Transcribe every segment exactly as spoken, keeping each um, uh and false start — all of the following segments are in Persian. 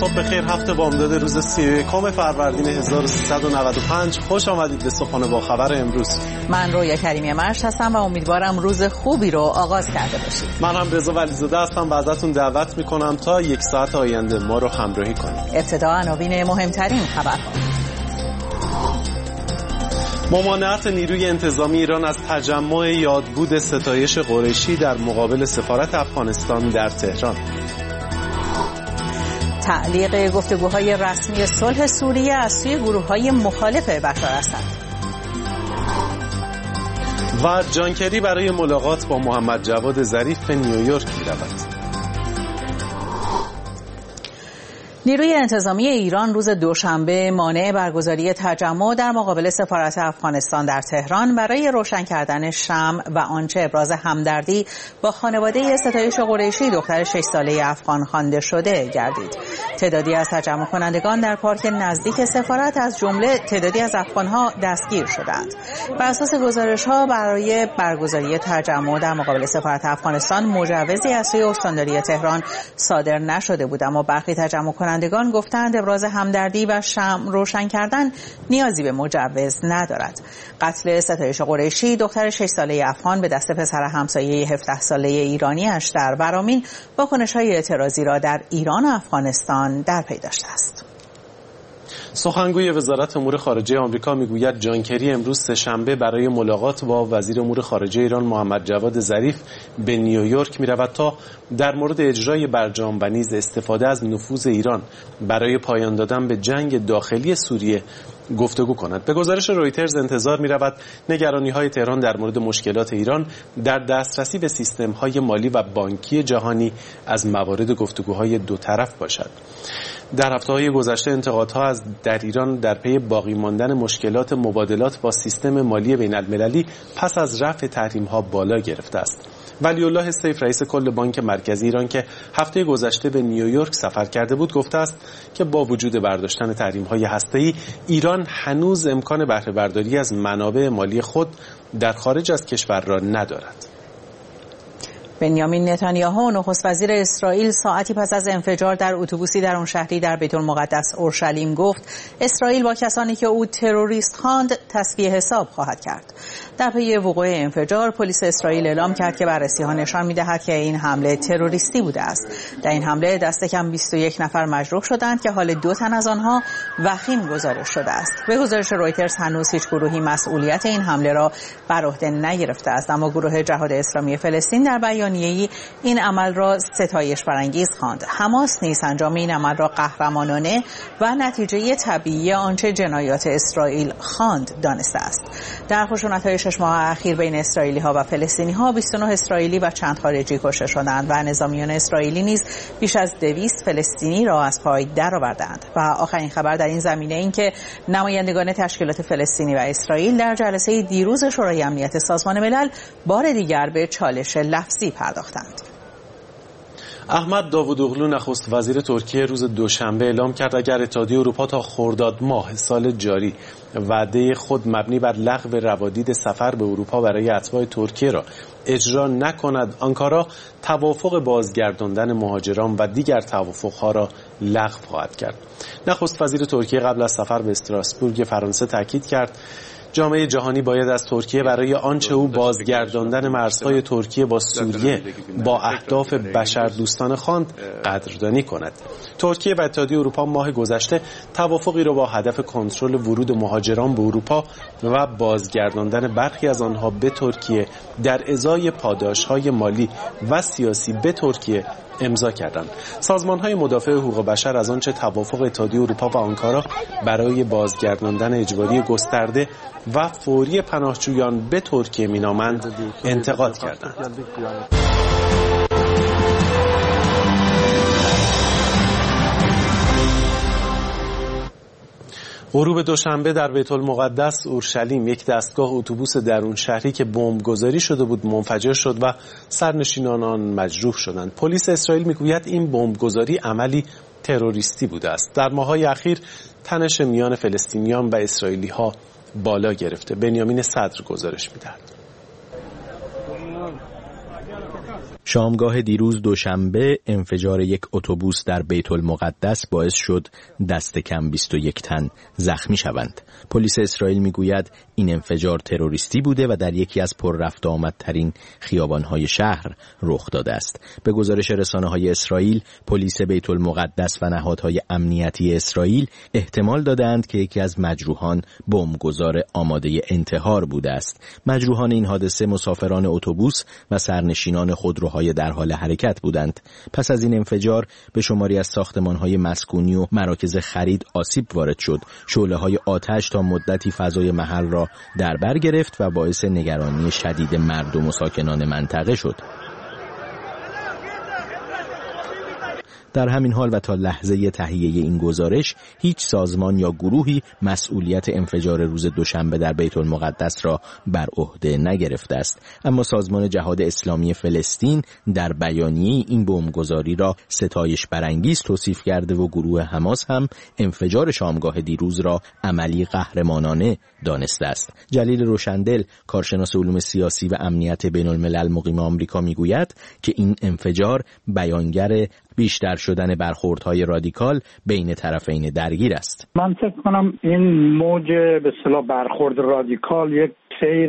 صبح بخیر. هفته بامداد روز سی و یکم فروردین هزار و سیصد و نود و پنج. خوش آمدید به صبحانه با خبر امروز. من رویا کریمی مرش هستم و امیدوارم روز خوبی رو آغاز کرده باشید. من هم رضا ولیزاده هستم و ازتون دعوت میکنم تا یک ساعت آینده ما رو همراهی کنید. ابتدا عناوین مهمترین خبرها. ممانعت نیروی انتظامی ایران از تجمع یادبود ستایش قریشی در مقابل سفارت افغانستان در تهران. تعلیق گفتگوهای رسمی صلح سوریه از سوی گروه‌های مخالف بشار اسد. و جان کری برای ملاقات با محمد جواد ظریف به نیویورک می‌رود. نیروی انتظامی ایران روز دوشنبه مانع برگزاری تجمع در مقابل سفارت افغانستان در تهران برای روشن کردن شمع و آنچه ابراز همدردی با خانواده ستایش قریشی دختر شش ساله افغان خوانده شده گردید. تعدادی از تجمع کنندگان در پارک نزدیک سفارت از جمله تعدادی از افغان‌ها دستگیر شدند. بر اساس گزارش‌ها برای برگزاری تجمع در مقابل سفارت افغانستان مجوزی از سوی استانداری تهران صادر نشده بود، اما برخی تجمع کنندگان گفتند ابراز همدردی و شمع روشن کردن نیازی به مجوز ندارد. قتل ستایش قریشی دختر شش ساله افغان به دست پسر همسایه هفده ساله ایرانی‌اش در برامین واکنش‌های اعتراضی را در ایران و افغانستان در پی داشته است. سخنگوی وزارت امور خارجه آمریکا میگوید جان کری امروز سه‌شنبه برای ملاقات با وزیر امور خارجه ایران محمد جواد ظریف به نیویورک می‌رود تا در مورد اجرای برجام و نیز استفاده از نفوذ ایران برای پایان دادن به جنگ داخلی سوریه گفتگو کند. به گزارش رویترز انتظار می‌رود نگرانی‌های تهران در مورد مشکلات ایران در دسترسی به سیستم‌های مالی و بانکی جهانی از موارد گفتگوهای دو طرف باشد. در هفته‌های گذشته انتقادها از در ایران در پی باقی ماندن مشکلات مبادلات با سیستم مالی بین‌المللی پس از رفع تحریم‌ها بالا گرفته است. ولی الله سیف رئیس کل بانک مرکزی ایران که هفته گذشته به نیویورک سفر کرده بود گفته است که با وجود برداشتن تحریم‌های هسته‌ای ایران هنوز امکان بهره برداری از منابع مالی خود در خارج از کشور را ندارد. بنیامین نتانیاهو نخست وزیر اسرائیل ساعتی پس از انفجار در اتوبوسی درون شهری در بیت المقدس اورشلیم گفت اسرائیل با کسانی که او تروریست خواند تصفیه حساب خواهد کرد. در پی وقوع انفجار پلیس اسرائیل اعلام کرد که بررسی‌ها نشان می‌دهد که این حمله تروریستی بوده است. در این حمله دست کم بیست و یک نفر مجروح شدند که حال دو تن از آنها وخیم گزارش شده است. به گزارش رویترز هنوز هیچ گروهی مسئولیت این حمله را بر عهده نگرفته است، اما گروه جهاد اسلامی فلسطین در بیانیه‌ای این عمل را ستایش برانگیز خواند. حماس نیز انجام این عمل را قهرمانانه و نتیجه طبیعی آنچه جنایات اسرائیل خواند دانسته است. در خشونت‌های شش ماه اخیر بین اسرائیلی‌ها و فلسطینی‌ها بیست و نه اسرائیلی و چند خارجی کشته شدند و نظامیان اسرائیلی نیز بیش از دویست فلسطینی را از پای درآوردند. و آخرین خبر در این زمینه این که نمایندگان تشکیلات فلسطینی و اسرائیل در جلسه دیروز شورای امنیت سازمان ملل بار دیگر به چالش لفظی پرداختند. احمد داوودوغلو نخست وزیر ترکیه روز دوشنبه اعلام کرد اگر اتحادیه اروپا تا خرداد ماه سال جاری وعده خود مبنی بر لغو روادید سفر به اروپا برای اتباع ترکیه را اجرا نکند، آنکارا توافق بازگرداندن مهاجران و دیگر توافقها را لغو خواهد کرد. نخست وزیر ترکیه قبل از سفر به استراسبورگ فرانسه تاکید کرد جامعه جهانی باید از ترکیه برای آنچه او بازگرداندن مرزهای ترکیه با سوریه با اهداف بشردوستانه خواند قدردانی کند. ترکیه و اتحادیه اروپا ماه گذشته توافقی را با هدف کنترل ورود مهاجران به اروپا و بازگرداندن برخی از آنها به ترکیه در ازای پاداش‌های مالی و سیاسی به ترکیه امضا کردند. سازمان‌های مدافع حقوق بشر از آنچه توافق اتحادیه اروپا و آنکارا برای بازگرداندن اجباری گسترده و فوری پناهجویان به ترکیه مینامند انتقاد کردند. غروب دوشنبه در بیت المقدس اورشلیم یک دستگاه اتوبوس درون شهری که بمبگذاری شده بود منفجر شد و سرنشینان آن مجروح شدند. پلیس اسرائیل میگوید این بمبگذاری عملی تروریستی بوده است. در ماه‌های اخیر تنش میان فلسطینیان و اسرائیلی‌ها بالا گرفته. بنیامین صدر گزارش می‌دهد. شامگاه دیروز دوشنبه انفجار یک اتوبوس در بیت المقدس باعث شد دست کم بیست و یک تن زخمی شوند. پلیس اسرائیل میگوید این انفجار تروریستی بوده و در یکی از پر رفت آمدترین خیابان‌های شهر رخ داده است. به گزارش رسانه‌های اسرائیل، پلیس بیت المقدس و نهادهای امنیتی اسرائیل احتمال دادند که یکی از مجروحان بمبگذار آماده انتحار بوده است. مجروحان این حادثه مسافران اتوبوس و سرنشینان خودروهای در حال حرکت بودند. پس از این انفجار به شماری از ساختمان‌های مسکونی و مراکز خرید آسیب وارد شد. شعله‌های آتش تا مدتی فضای محل را در بر گرفت و باعث نگرانی شدید مردم و ساکنان منطقه شد. در همین حال و تا لحظه تهیه این گزارش هیچ سازمان یا گروهی مسئولیت انفجار روز دوشنبه در بیت المقدس را بر عهده نگرفته است. اما سازمان جهاد اسلامی فلسطین در بیانیه این بمبگذاری را ستایش برانگیز توصیف کرده و گروه حماس هم انفجار شامگاه دیروز را عملی قهرمانانه دانسته است. جلیل روشندل، کارشناس علوم سیاسی و امنیت بین الملل مقیم آمریکا میگوید که این انفجار بیانگر بیشتر شدن برخوردهای رادیکال بین طرفین درگیر است. من فکر کنم این موج به اصطلاح برخورد رادیکال یک سیر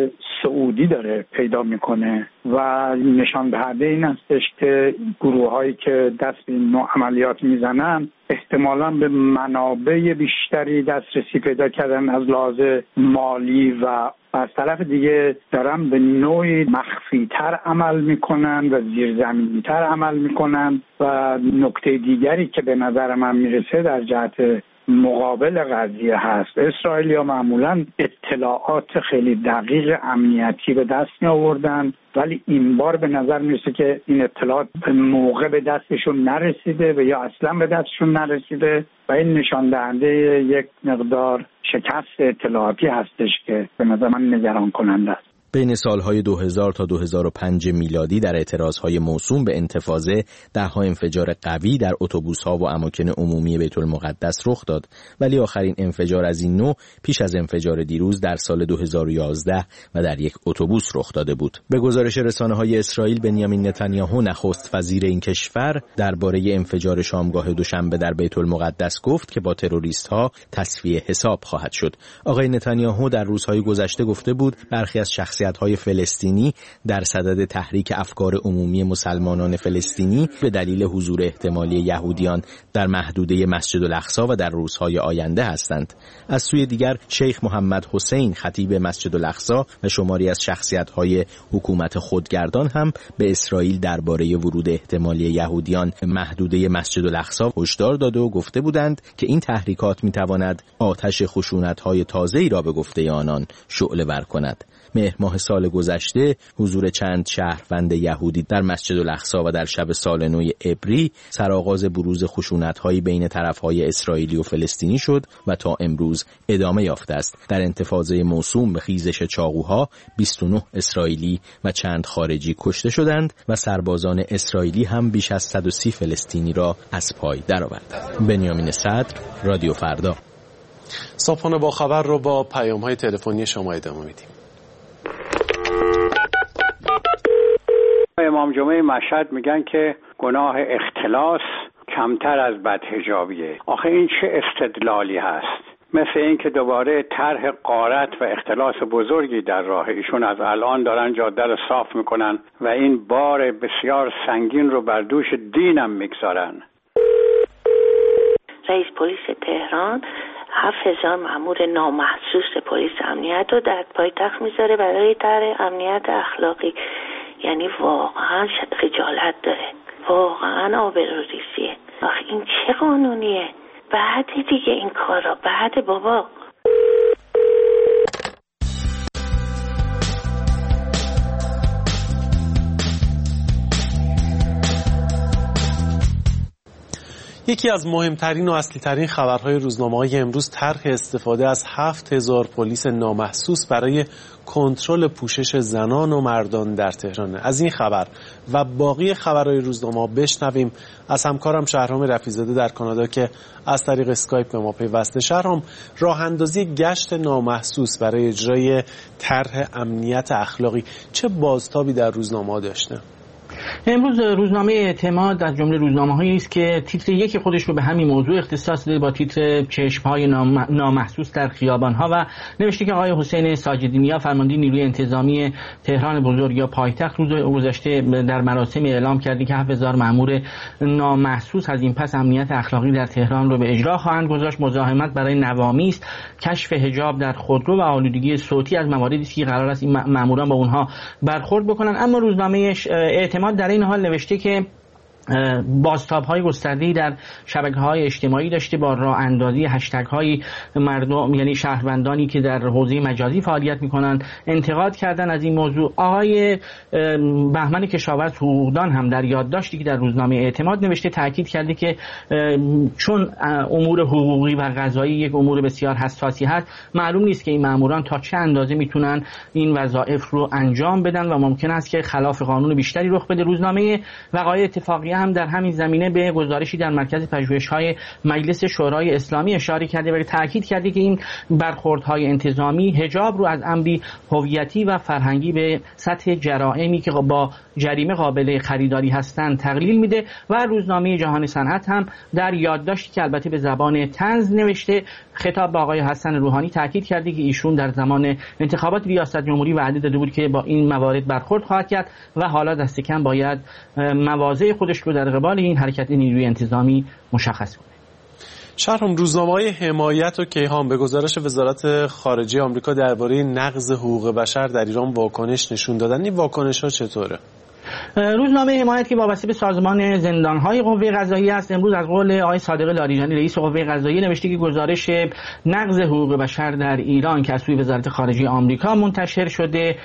سعودی داره پیدا میکنه و نشان دهنده این هستش که گروه‌هایی که دست به این نوع عملیات میزنن احتمالاً به منابع بیشتری دسترسی پیدا کردن از لحاظ مالی و از طرف دیگه دارن به نوعی مخفی‌تر عمل میکنن و زیرزمینی‌تر عمل میکنن. و نکته دیگری که به نظر من میرسه در جهت مقابل قضیه هست، اسرائیلیا معمولاً اطلاعات خیلی دقیق امنیتی به دست می آوردن، ولی این بار به نظر میرسه که این اطلاعات به موقع به دستشون نرسیده و یا اصلا به دستشون نرسیده و این نشان دهنده یک مقدار شکست اطلاعاتی هستش که به نظر من نگران کننده است. بین سالهای دو هزار تا دو هزار و پنج میلادی در اعتراضهای موسوم به انتفاضه دهها انفجار قوی در اتوبوس‌ها و اماکن عمومی بیت المقدس رخ داد، ولی آخرین انفجار از این نوع پیش از انفجار دیروز در سال دو هزار و یازده و در یک اتوبوس رخ داده بود. به گزارش رسانه‌های اسرائیل، بنیامین نتانیاهو نخست وزیر این کشور درباره انفجار شامگاه دوشنبه در بیت المقدس گفت که با تروریست‌ها تصفیه حساب خواهد شد. آقای نتانیاهو در روزهای گذشته گفته بود برخی از شخص های فلسطینی در صدد تحریک افکار عمومی مسلمانان فلسطینی به دلیل حضور احتمالی یهودیان در محدوده مسجد الاقصی و در روزهای آینده هستند. از سوی دیگر شیخ محمد حسین خطیب مسجد الاقصی و شماری از شخصیت‌های حکومت خودگردان هم به اسرائیل درباره ورود احتمالی یهودیان به محدوده مسجد الاقصی هشدار داده و گفته بودند که این تحریکات می‌تواند آتش خشونت‌های تازه‌ای را به گفته آنان شعله‌ور کند. مهر ماه سال گذشته حضور چند شهروند یهودی در مسجد الاقصی و در شب سال نو عبری سرآغاز بروز خشونت‌های بین طرف‌های اسرائیلی و فلسطینی شد و تا امروز ادامه یافته است. در انتفاضه موسوم به خیزش چاقوها بیست و نه اسرائیلی و چند خارجی کشته شدند و سربازان اسرائیلی هم بیش از صد و سی فلسطینی را از پای درآوردند. بنیامین صدر، رادیو فردا. صبحانه با خبر رو با پیام‌های تلفنی شما ادامه میدیم. امام جمعه مشهد میگن که گناه اختلاس کمتر از بدحجابیه. آخه این چه استدلالی هست؟ مثل این که دوباره طرح غارت و اختلاس بزرگی در راه ایشون از الان دارن جاده رو صاف میکنن و این بار بسیار سنگین رو بر دوش دینم میگذارن. رئیس پلیس تهران هفت هزار مأمور نامحسوس پلیس امنیت رو در پایتخت میذاره برای طرح امنیت اخلاقی. یعنی واقعا خجالت داره، واقعا آبروریزیه. آخه این چه قانونیه؟ بعد دیگه این کارا بعد بابا. یکی از مهمترین و اصلی ترین خبرهای روزنامه‌های امروز طرح استفاده از هفت هزار پلیس نامحسوس برای کنترل پوشش زنان و مردان در تهران. از این خبر و باقی خبرهای روزنامه‌ها بشنویم از همکارم شهرام رفیع‌زاده در کانادا که از طریق اسکایپ به ما پیوسته. شهرام، راه اندازی گشت نامحسوس برای اجرای طرح امنیت اخلاقی چه بازتابی در روزنامه‌ها داشته؟ امروز روزنامه اعتماد از جمله روزنامه‌هایی است که تیتر یکی خودش رو به همین موضوع اختصاص داده با تیتر چشم‌های نامحسوس در خیابان‌ها و نوشته که آقای حسین ساجدی‌نیا فرمانده نیروی انتظامی تهران بزرگ یا پایتخت روز گذشته در مراسم اعلام کرده که هفت هزار مأمور نامحسوس از این پس امنیت اخلاقی در تهران رو به اجرا خواهند گذاشت. مزاحمت برای نوامی است، کشف حجاب در خودرو و آلودگی صوتی از مواردی است که قرار است این مأموران با اونها برخورد بکنن. اما روزنامه اعتماد در این حال نوشته که بازتاب‌های گسترده‌ای در شبکه‌های اجتماعی داشته با راه اندازی هشتگ‌های مردم، یعنی شهروندانی که در حوزه مجازی فعالیت می‌کنند انتقاد کردن از این موضوع. آقای بهمن کشاورز حقوقدان هم در یادداشتی که در روزنامه اعتماد نوشته تاکید کرده که چون امور حقوقی و قضایی یک امور بسیار حساسی هست، معلوم نیست که این ماموران تا چه اندازه میتونن این وظایف رو انجام بدن و ممکن است که خلاف قانون بیشتری رخ بده. روزنامه وقایع اتفاقی هم در همین زمینه به گزارشی در مرکز پژوهش‌های مجلس شورای اسلامی اشاره کرده و تاکید کرده که این برخوردهای انتظامی حجاب رو از امری هویتی و فرهنگی به سطح جرائمی که با جریمه قابل خریداری هستند تقلیل میده. و روزنامه جهان صنعت هم در یادداشتی که البته به زبان طنز نوشته خطاب به آقای حسن روحانی تاکید کرده که ایشون در زمان انتخابات ریاست جمهوری وعده داده بود که با این موارد برخورد خواهد کرد و حالا دست کم باید مواضع خودش رو در قبال این حرکت نیروی انتظامی مشخص کنه. شهرام، روزنامه‌های حمایت و کیهان به گزارش وزارت خارجه آمریکا درباره نقض حقوق بشر در ایران واکنش نشون دادن. این واکنش‌ها چطوره؟ روزنامه حمایت که وابسته به سازمان زندان‌های قوه قضاییه است امروز از قول آقای صادق لاریجانی رئیس قوه قضاییه نوشته که گزارش نقض حقوق بشر در ایران که از سوی وزارت خارجه آمریکا منتشر شده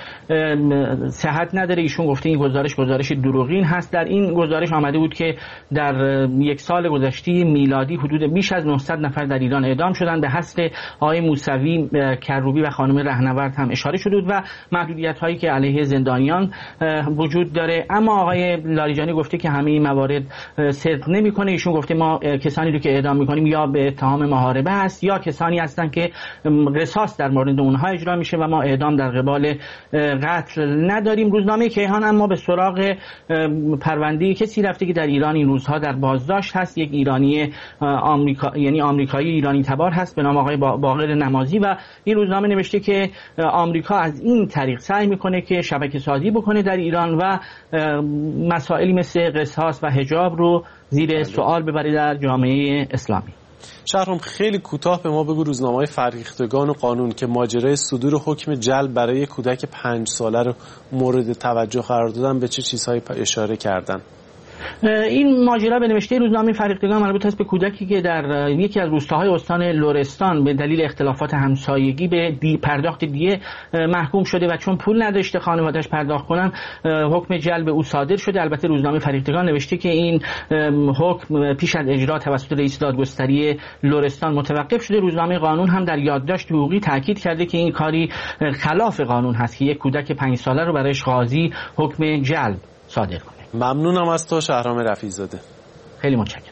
صحت نداره. ایشون گفته این گزارش گزارش دروغین هست. در این گزارش آمده بود که در یک سال گذشته میلادی حدود بیش از نهصد نفر در ایران اعدام شدند. به حسب آقای موسوی کروبی و خانم رهنورد هم اشاره شده بود و محدودیت‌هایی که علیه زندانیان وجود داره. اما آقای لاریجانی گفته که همه این موارد صدق نمی‌کنه. ایشون گفته ما کسانی رو که اعدام می‌کنیم یا به اتهام محاربه است یا کسانی هستند که قصاص در مورد اونها اجرا میشه و ما اعدام در قبال قتل نداریم. روزنامه کیهان اما به سراغ پرونده کسی رفته که در ایران این روزها در بازداشت هست. یک ایرانی آمریکا یعنی آمریکایی ایرانی تبار هست به نام آقای باقر نمازی و این روزنامه نوشته که آمریکا از این طریق سعی می‌کنه که شبکه سازی بکنه در ایران و مسائلی مثل قصاص و حجاب رو زیر سوال ببره در جامعه اسلامی. شهرام، خیلی کوتاه به ما بگو روزنامه‌های فرهیختگان و قانون که ماجرای صدور حکم جلب برای کودک پنج ساله رو مورد توجه قرار دادن به چه چیزهایی اشاره کردن؟ این ماجرا به نوشته روزنامه فرهیختگان مربوط است به کودکی که در یکی از روستاهای استان لرستان به دلیل اختلافات همسایگی به دی پرداخت دیه محکوم شده و چون پول نداشته خانواده‌اش پرداخت کنن حکم جلب او صادر شده. البته روزنامه فرهیختگان نوشته که این حکم پیش از اجرا توسط رئیس دادگستری لرستان متوقف شده. روزنامه قانون هم در یادداشت حقوقی تاکید کرده که این کاری خلاف قانون هست که یک کودک پنج ساله رو برایش قاضی حکم جلب صادر کنه. ممنونم از تو شهرام رفیع‌زاده. خیلی متشکرم.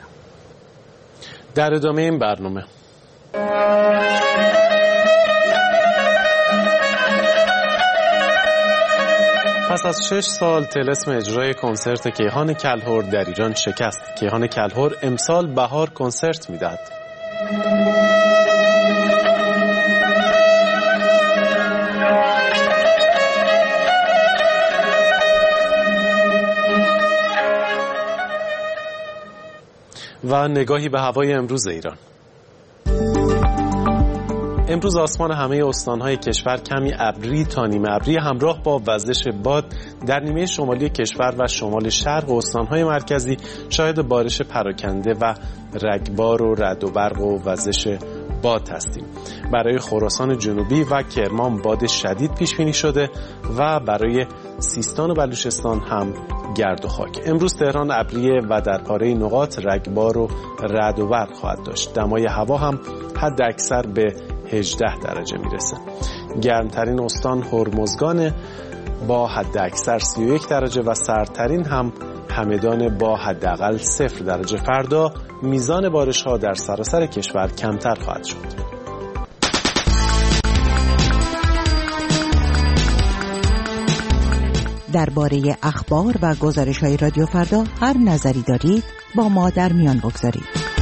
در ادامه این برنامه پس از شش سال طلسم اجرای کنسرت کیهان کلهر در ایران شکست. کیهان کلهر امسال بهار کنسرت میدهد. و نگاهی به هوای امروز ایران. امروز آسمان همه استان‌های کشور کمی ابری تا نیمه ابری همراه با وزش باد در نیمه شمالی کشور و شمال شرق استان‌های مرکزی شاهد بارش پراکنده و رگبار و رعد و برق و وزش باد هستیم. برای خراسان جنوبی و کرمان باد شدید پیش بینی شده و برای سیستان و بلوچستان هم گرد و خاک. امروز تهران ابریه و در پاره نقاط رگبار و رعد و برق خواهد داشت. دمای هوا هم حد اکثر به هجده درجه میرسه. گرمترین استان هرمزگان با حد اکثر سی و یک درجه و سردترین هم همدان با حداقل صفر درجه. فردا میزان بارش ها در سراسر کشور کمتر خواهد شد. درباره اخبار و گزارش‌های رادیو فردا هر نظری دارید با ما در میان بگذارید.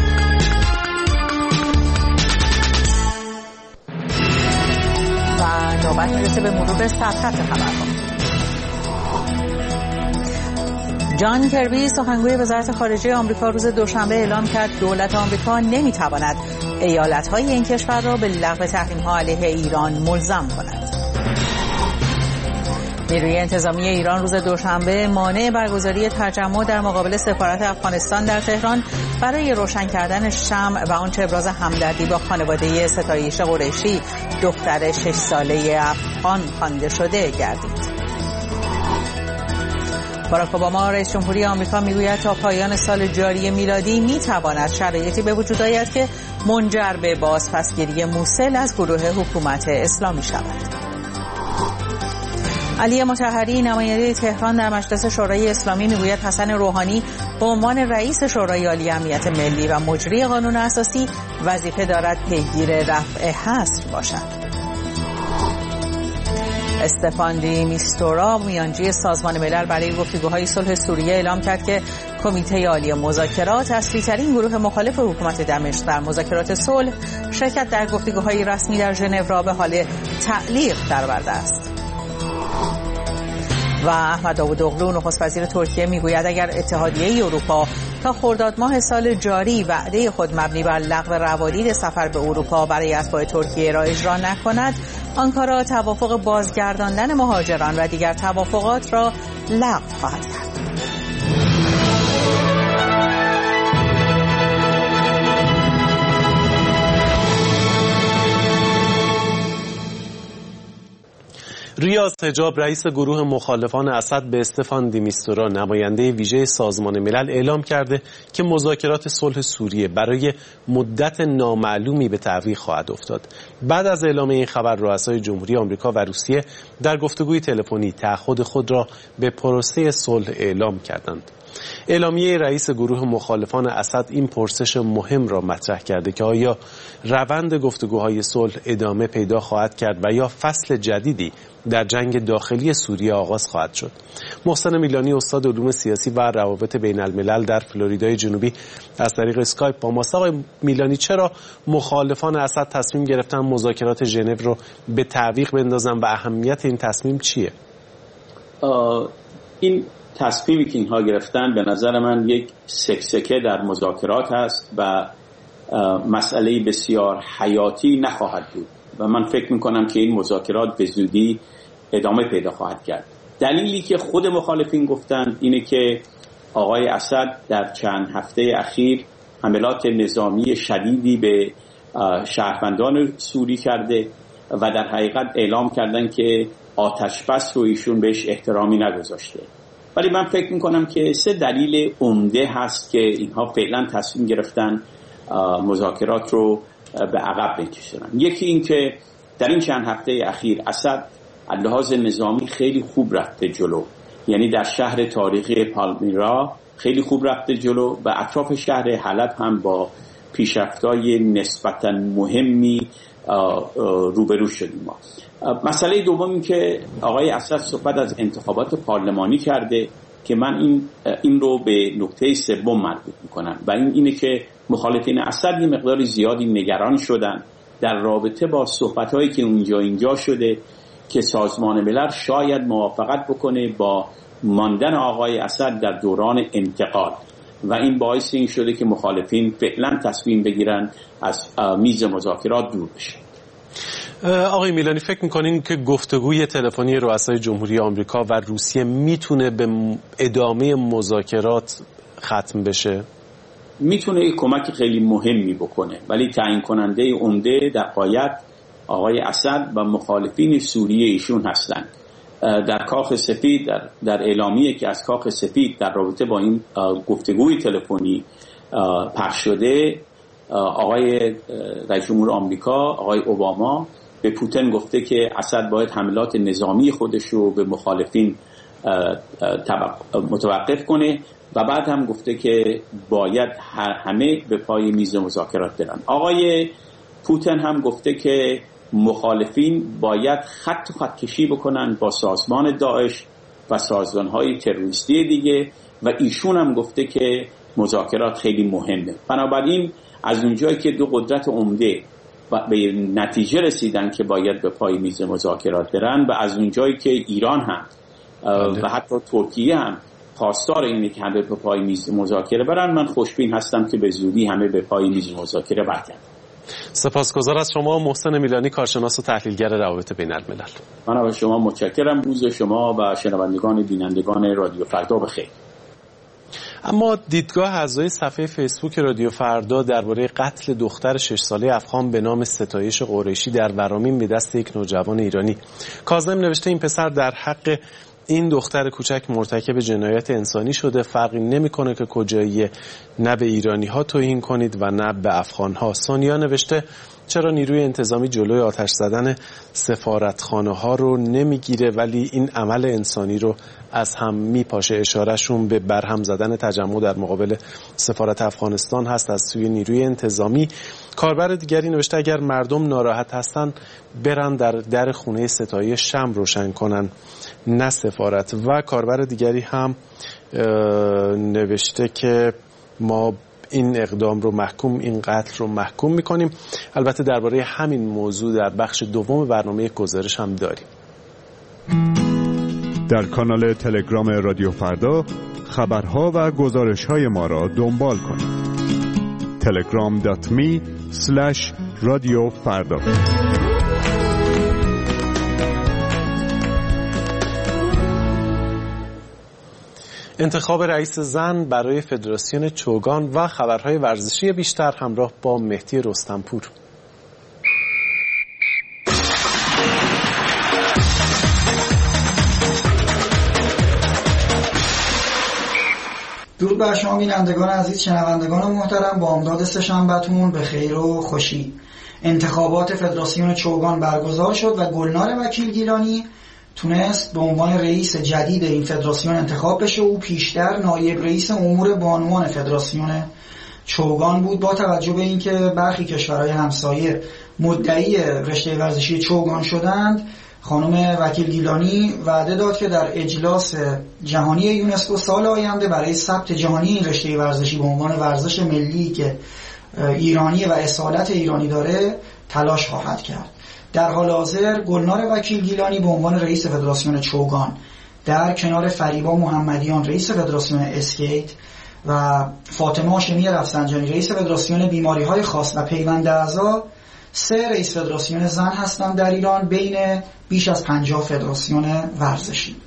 و نوبت میرسه به مرور سرخط خبرها. جان کربی سخنگوی وزارت خارجه آمریکا روز دوشنبه اعلام کرد دولت آمریکا نمیتواند ایالت‌های این کشور را به لغو تحریم‌ها علیه ایران ملزم کند. نیروی انتظامی ایران روز دوشنبه مانع برگزاری تجمع در مقابل سفارت افغانستان در تهران برای روشن کردن شمع و آنچه ابراز همدردی با خانواده ستایش قریشی دختر شش ساله افغان خوانده شده گردید. باراک اوباما رئیس جمهوری آمریکا میگوید تا پایان سال جاری میلادی میتواند شرایطی به وجود آید که منجر به بازپسگیری موصل از گروه حکومت اسلامی شود. علی مطهری نماینده تهران در مجلس شورای اسلامی میگوید حسن روحانی به عنوان رئیس شورای عالی امنیت ملی و مجری قانون اساسی وظیفه دارد پیگیر رفع حصر باشد. استفان دی میستورا میانجی سازمان ملل برای گفتگوهای صلح سوریه اعلام کرد که کمیته عالی مذاکرات اصلی‌ترین گروه مخالف حکومت دمشق در مذاکرات صلح شرکت در گفتگوهای رسمی در ژنو را به حال تعلیق درآورده است. و احمد داوودوغلو نخست وزیر ترکیه میگوید اگر اتحادیه اروپا تا خرداد ماه سال جاری وعده خود مبنی بر لغو روادید سفر به اروپا برای اتباع ترکیه را اجرا نکند، آنکارا توافق بازگرداندن مهاجران و دیگر توافقات را لغو خواهد کرد. ریاض حجاب رئیس گروه مخالفان اسد به استفان دی میستورا نماینده ویژه سازمان ملل اعلام کرده که مذاکرات صلح سوریه برای مدت نامعلومی به تعویق خواهد افتاد. بعد از اعلام این خبر رؤسای جمهوری آمریکا و روسیه در گفتگوی تلفنی تعهد خود را به پروسه صلح اعلام کردند. اعلامیه رئیس گروه مخالفان اسد این پرسش مهم را مطرح کرده که آیا روند گفتگوهای صلح ادامه پیدا خواهد کرد و یا فصل جدیدی در جنگ داخلی سوریه آغاز خواهد شد. محسن میلانی استاد علوم سیاسی و روابط بین الملل در فلوریدای جنوبی از طریق اسکایپ با ماست. آقای میلانی، چرا مخالفان اسد تصمیم گرفتن مذاکرات ژنو رو به تعویق بندازن و اهمیت این تصمیم چیه؟ این تصمیمی که اینها گرفتن به نظر من یک سکسکه در مذاکرات هست و مسئله بسیار حیاتی نخواهد بود و من فکر میکنم که این مذاکرات به زودی ادامه پیدا خواهد کرد. دلیلی که خود مخالفین گفتن اینه که آقای اسد در چند هفته اخیر حملات نظامی شدیدی به شهروندان سوری کرده و در حقیقت اعلام کردن که آتش بس رو ایشون بهش احترامی نگذاشته. ولی من فکر میکنم که سه دلیل عمده هست که اینها فعلا تصمیم گرفتن مذاکرات رو به عقب بکشونن. یکی این که در این چند هفته اخیر اسد از لحاظ نظامی خیلی خوب رفته جلو، یعنی در شهر تاریخی پالمیرا خیلی خوب رفته جلو و اطراف شهر حلب هم با پیشرفت‌های نسبتاً مهمی روبرو شدیم ما. مسئله دوم این که آقای اسد صحبت از انتخابات پارلمانی کرده که من این این رو به نکته سوم مربوط میکنم و این اینه که مخالفین اسد یه مقدار زیادی نگران شدن در رابطه با صحبت‌هایی که اونجا اینجا شده که سازمان ملل شاید موافقت بکنه با ماندن آقای اسد در دوران انتقال و این باعث این شده که مخالفین فعلا تصمیم بگیرن از میز مذاکرات دور بشن. آقای میلانی، فکر میکنین که گفتگوی تلفنی رؤسای جمهوری آمریکا و روسیه میتونه به ادامه مذاکرات ختم بشه؟ میتونه یک کمک خیلی مهمی بکنه، ولی تعیین کننده عمده در غایت آقای اسد و مخالفین سوریه ایشون هستند. در کاخ سفید در, در اعلامیه که از کاخ سفید در رابطه با این گفتگوی تلفنی پخش شده، آقای رئیس جمهور آمریکا آقای اوباما به پوتین گفته که اسد باید حملات نظامی خودش رو به مخالفین متوقف کنه و بعد هم گفته که باید همه به پای میز مذاکرات برن. آقای پوتین هم گفته که مخالفین باید خط و خط کشی بکنن با سازمان داعش و سازمان‌های تروریستی دیگه و ایشون هم گفته که مذاکرات خیلی مهمه. بنابراین از اونجایی که دو قدرت عمده به نتیجه رسیدن که باید به پای میز مذاکرات برن و از اونجایی که ایران هم و حتی ترکیه هم خواستار اینه که همه به پای میز مذاکره برن، من خوشبین هستم که به زودی همه به پای میز مذاکره برگردن. سپاسگزار از شما محسن میلانی، کارشناس و تحلیلگر روابط بین الملل. من از شما متشکرم. روز شما و شنوندگان بینندگان رادیو فردا بخیر. اما دیدگاه اعضای صفحه فیسبوک رادیو فردا درباره قتل دختر شش ساله افغان به نام ستایش قریشی در ورامین به دست یک نوجوان ایرانی. کاظم نوشته این پسر در حق این دختر کوچک مرتکب جنایت انسانی شده، فرقی نمیکنه که کجاییه، نه به ایرانی ها توهین کنید و نه به افغان ها. سونیا نوشته چرا نیروی انتظامی جلوی آتش زدن سفارتخانه ها رو نمیگیره ولی این عمل انسانی رو از هم میپاشه؟ اشارهشون به برهم زدن تجمع در مقابل سفارت افغانستان هست از سوی نیروی انتظامی. کاربر دیگری نوشته اگر مردم ناراحت هستن برن در در خونه ستایش شمع روشن کنن نه سفارت. و کاربر دیگری هم نوشته که ما این اقدام رو محکوم این قتل رو محکوم میکنیم. البته درباره همین موضوع در بخش دوم برنامه گزارش هم داریم. در کانال تلگرام رادیو فردا خبرها و گزارش‌های ما را دنبال کنید. تلگرام دات می اسلش رادیو فردا. انتخاب رئیس زن برای فدراسیون چوگان و خبرهای ورزشی بیشتر همراه با مهدی رستمپور. درود بر شما بینندگان عزیز، شنوندگان محترم، با امداد سه‌شنبه‌تون به خیر و خوشی. انتخابات فدراسیون چوگان برگزار شد و گلنار وکیل گیلانی تونست به عنوان رئیس جدید این فدراسیون انتخاب بشه. او پیشتر نایب رئیس امور بانوان فدراسیون چوگان بود. با توجه به اینکه برخی کشورهای همسایه مدعی رشته ورزشی چوگان شدند، خانم وکیل گیلانی وعده داد که در اجلاس جهانی یونسکو سال آینده برای ثبت جهانی این رشته ورزشی به عنوان ورزش ملی که ایرانی و اصالت ایرانی داره تلاش خواهد کرد. در حال حاضر گلنار وکیل گیلانی به عنوان رئیس فدراسیون چوگان در کنار فریبا محمدیان رئیس فدراسیون اسکیت و فاطمه هاشمی رفسنجانی رئیس فدراسیون بیماری‌های خاص و پیوند اعضا سه رئیس فدراسیون زن هستند در ایران بین بیش از پنجاه فدراسیون ورزشی.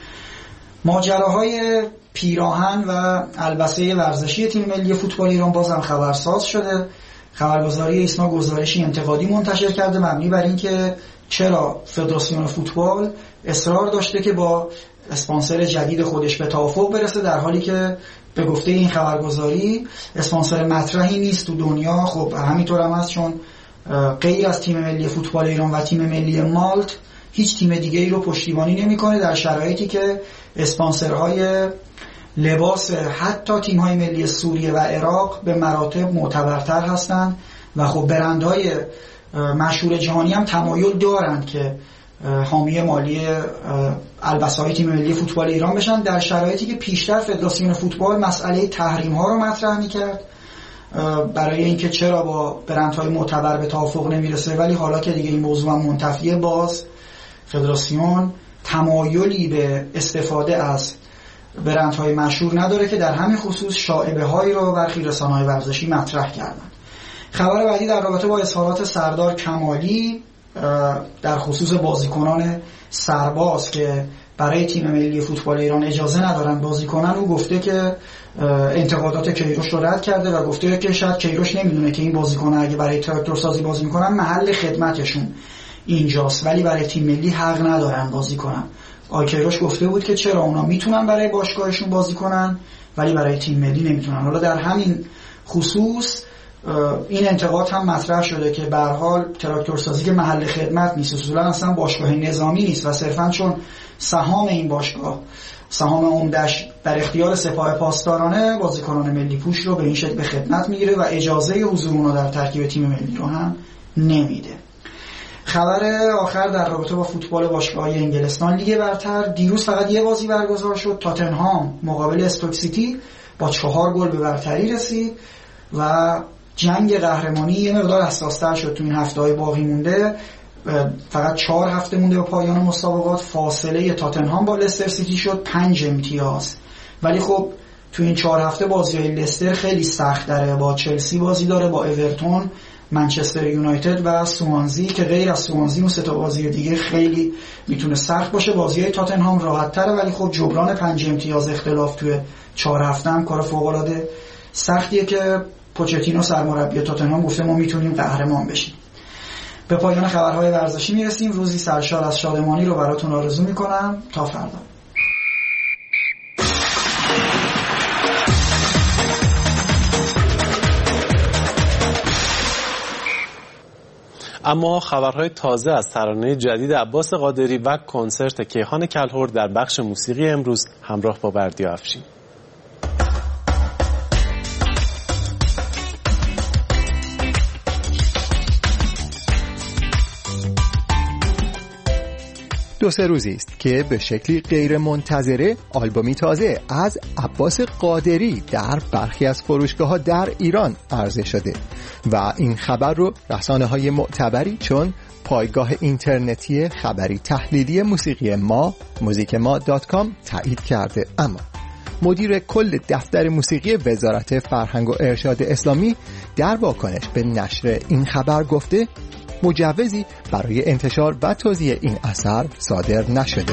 ماجراهای پیراهن و البسه ورزشی تیم ملی فوتبال ایران بازم خبرساز شده. خبرگزاری ایسنا گزارشی انتقادی منتشر کرده مبنی بر اینکه چرا فدراسیون فوتبال اصرار داشته که با اسپانسر جدید خودش به توافق برسه، در حالی که به گفته این خبرگزاری اسپانسر مطرحی نیست تو دنیا. خب همینطور هم هست، چون غیر از تیم ملی فوتبال ایران و تیم ملی مالت هیچ تیم دیگه ای رو پشتیبانی نمی‌کنه، در شرایطی که اسپانسرهای لباس حتی تیم‌های ملی سوریه و عراق به مراتب معتبرتر هستند و خب برندهای مشهور جهانی هم تمایل دارند که حامی مالی البسه‌های تیم ملی فوتبال ایران بشن، در شرایطی که پیشتر فدراسیون فوتبال مسئله تحریم‌ها رو مطرح می‌کرد برای اینکه چرا با برندهای معتبر به توافق نمیرسه، ولی حالا که دیگه این موضوع هم منتفیه، باز فدراسیون تمایلی به استفاده از برندهای مشهور نداره که در همین خصوص شائبه هایی رو برخی رسانه‌های ورزشی مطرح کردن. خبر بعدی در رابطه با اظهارات سردار کمالی در خصوص بازیکنان سرباز که برای تیم ملی فوتبال ایران اجازه ندارن بازی کنن. او گفته که انتقادات کیروش رو رد کرده و گفته که شاید کیروش نمیدونه که این بازیکن‌ها اگه برای تراکتورسازی بازی میکنن محل خدمتشون اینجاست، ولی برای تیم ملی حق ندارن بازی کنن. آقای کیروش گفته بود که چرا اونا میتونن برای باشگاهشون بازی کنن ولی برای تیم ملی نمیتونن. حالا در همین خصوص این انتقاد هم مطرح شده که به هر حال تراکتورسازی که محل خدمت نیست، اصولا اصلا باشگاه نظامی نیست و صرفا چون سهام این باشگاه سهام عمدش در اختیار سپاه پاسدارانه، بازیکنان ملی پوش رو به این شکل به خدمت میگیره و اجازه حضور اونها در ترکیب تیم ملی رو هم نمیده. خبر آخر در رابطه با فوتبال باشگاه‌های انگلستان لیگ برتر، دیروز فقط یه بازی برگزار شد. تاتنهام مقابل استوک سیتی با چهار گل به برتری رسید و جنگ قهرمانی یه مقدار حساس‌تر شد تو این هفته‌های باقی مونده. فقط چهار هفته مونده به پایان مسابقات. فاصله تاتنهام با لستر سیتی شد پنج امتیاز. ولی خب تو این چهار هفته بازی‌های لستر خیلی سخت داره. با چلسی بازی داره، با اورتون، منچستر یونایتد و سوانزی که غیر از سوانزی اون سه تا بازی دیگه خیلی میتونه سخت باشه. بازی‌های تاتنهام راحت‌تره ولی خب جبران پنج امتیاز اختلاف توی چهار هفته هم کار فوق‌العاده سختیه که پوچتینو سرمربی تاتنهام گفته ما میتونیم قهرمان بشیم. به پایان خبرهای ورزشی میرسیم. روزی سرشار از شادمانی رو براتون آرزو میکنم. تا فردا. اما خبرهای تازه از ترانه جدید عباس قادری و کنسرت کیهان کلهر در بخش موسیقی امروز همراه با بردیا افشین. دو سه روزی است که به شکلی غیر منتظره آلبومی تازه از عباس قادری در برخی از فروشگاه‌ها در ایران عرضه شده و این خبر رو رسانه‌های معتبری چون پایگاه اینترنتی خبری تحلیلی موسیقی ما موزیک ما دات کام تایید کرده. اما مدیر کل دفتر موسیقی وزارت فرهنگ و ارشاد اسلامی در واکنش به نشر این خبر گفته مجوزی برای انتشار و توزیع این اثر صادر نشده.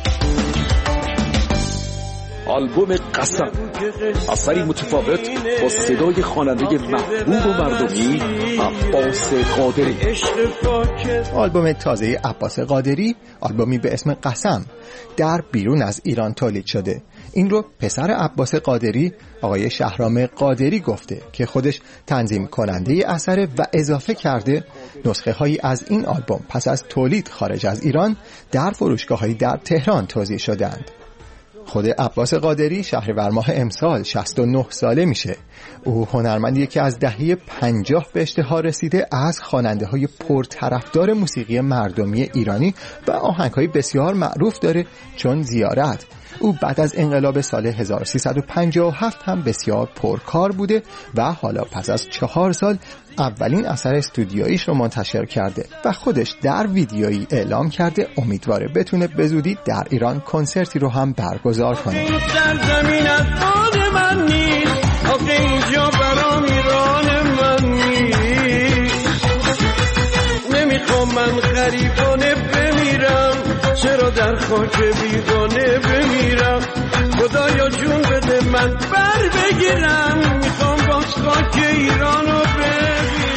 آلبوم قسم، اثری متفاوت با صدای خواننده محبوب و مردمی عباس قادری. آلبوم تازه عباس قادری، آلبومی به اسم قسم، در بیرون از ایران تولید شده. این رو پسر عباس قادری، آقای شهرام قادری گفته که خودش تنظیم کننده اثر و اضافه کرده نسخه هایی از این آلبوم پس از تولید خارج از ایران در فروشگاه هایی در تهران توزیع شدند. خود عباس قادری شهریور ماه امسال شصت و نه ساله میشه. او هنرمندیه که از دهه پنجاه به اشتهار رسیده، از خواننده های پرطرفدار موسیقی مردمی ایرانی و آهنگ های بسیار معروف داره چون زیارت. او بعد از انقلاب سال هزار و سیصد و پنجاه و هفت هم بسیار پرکار بوده و حالا پس از چهار سال اولین اثر استودیوییش رو منتشر کرده و خودش در ویدیویی اعلام کرده امیدواره بتونه به زودی در ایران کنسرتی رو هم برگزار کنه. زمین از آن من نیست، آخه اینجا برام ایران من نیست. نمیخوام من غریبانه بمیرم، چرا در خاک بیگانه بمیرم. خدایا جون بده من بر بگیرم، میخوام باز خاک ایرانو ببینم.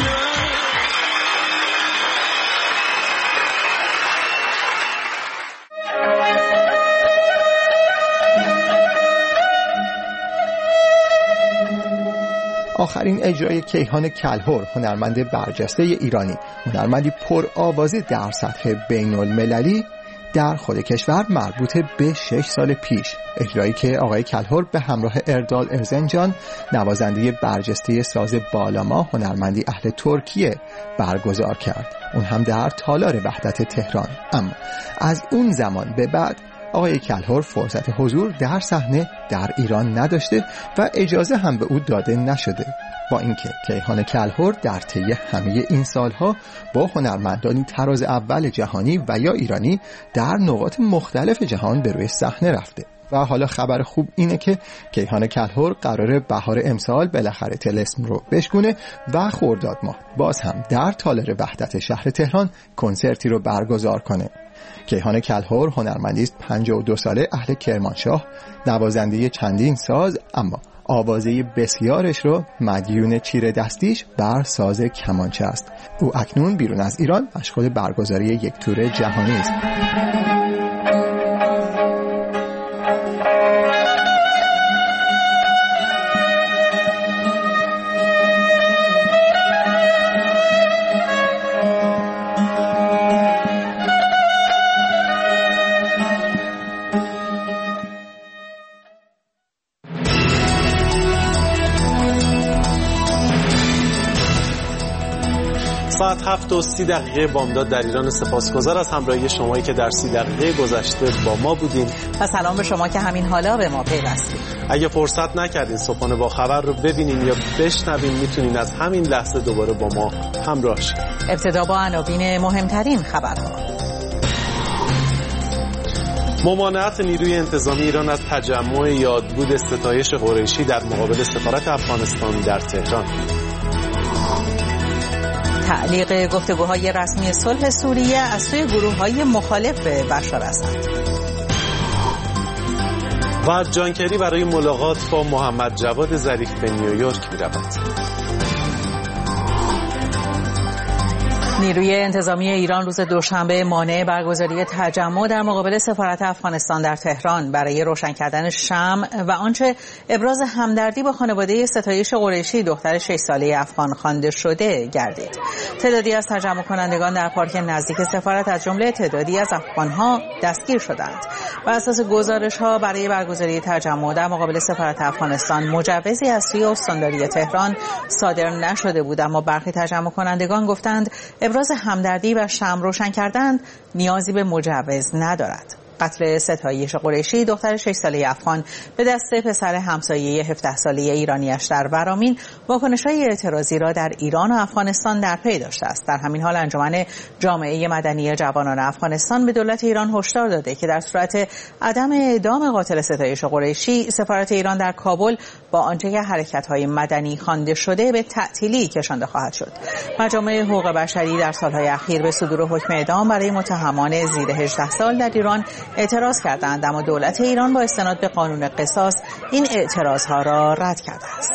آخرین اجرای کیهان کلهر، هنرمند برجسته ایرانی، هنرمندی پر آوازه در سطح بین المللی در خود کشور، مربوط به شش سال پیش. اجرایی که آقای کلهر به همراه اردال ارزنجان، نوازنده برجسته ساز بالاما، هنرمندی اهل ترکیه، برگزار کرد. اون هم در تالار وحدت تهران. اما از اون زمان به بعد آقای کلهر فرصت حضور در صحنه در ایران نداشته و اجازه هم به او داده نشده. با اینکه کیهان کلهر در طی همه این سالها با هنرمندانی تراز اول جهانی و یا ایرانی در نقاط مختلف جهان به روی صحنه رفته. و حالا خبر خوب اینه که کیهان کلهر قراره بهار امسال بالاخره طلسم رو بشکونه و خرداد ماه باز هم در تالار وحدت شهر تهران کنسرتی رو برگزار کنه. کیهان کلهر هنرمندی است پنجاه و دو ساله، اهل کرمانشاه، نوازنده چندین ساز، اما آوازه بسیارش رو مدیون چیره دستیش بر ساز کمانچه است. او اکنون بیرون از ایران مشغول برگزاری یک تور جهانی است. ساعت هفت و سی دقیقه بامداد در ایران. سپاسگزار از همراهی شمایی که در سی دقیقه گذشته با ما بودین و سلام به شما که همین حالا به ما پیوستید. اگه فرصت نکردین صبحانه با خبر رو ببینین یا بشنوین، میتونین از همین لحظه دوباره با ما همراه شید. ابتدا با عناوین مهمترین خبرها. ممانعت نیروی انتظامی ایران از تجمع یادبود ستایش قریشی در مقابل سفارت افغانستان در تهران. تعلیق گفتگوهای رسمی صلح سوریه از سوی گروه‌های مخالف به بشار اسد. و جان کری برای ملاقات با محمد جواد ظریف به نیویورک می‌رود. نیروی انتظامی ایران روز دوشنبه مانع برگزاری تجمع در مقابل سفارت افغانستان در تهران برای روشن کردن شمع و آنچه ابراز همدردی با خانواده ستایش قریشی دختر شش ساله افغان خوانده شده گردید. تعدادی از تجمع کنندگان در پارک نزدیک سفارت از جمله تعدادی از افغان‌ها دستگیر شدند. بر اساس گزارش‌ها برای برگزاری تجمع در مقابل سفارت افغانستان مجوزی از سوی استانداری تهران صادر نشده بود، اما برخی تجمع کنندگان گفتند ابراز همدردی و شمع روشن کردن نیازی به مجوز ندارد. قتل ستایش قریشی دختر شش ساله افغان به دست پسر همسایه هفده ساله ایرانیش در ورامین واکنش‌های اعتراضی را در ایران و افغانستان در پی داشته است. در همین حال انجمن جامعه مدنی جوانان افغانستان به دولت ایران هشدار داده که در صورت عدم اعدام قاتل ستایش قریشی سفارت ایران در کابل با آنچه که حرکت‌های مدنی خوانده شده به تعطیلی کشانده خواهد شد. مجامع حقوق بشری در سال‌های اخیر به صدور حکم اعدام برای متهمان زیر هجده سال در ایران اعتراض کردند، اما دولت ایران با استناد به قانون قصاص این اعتراضها را رد کرده است.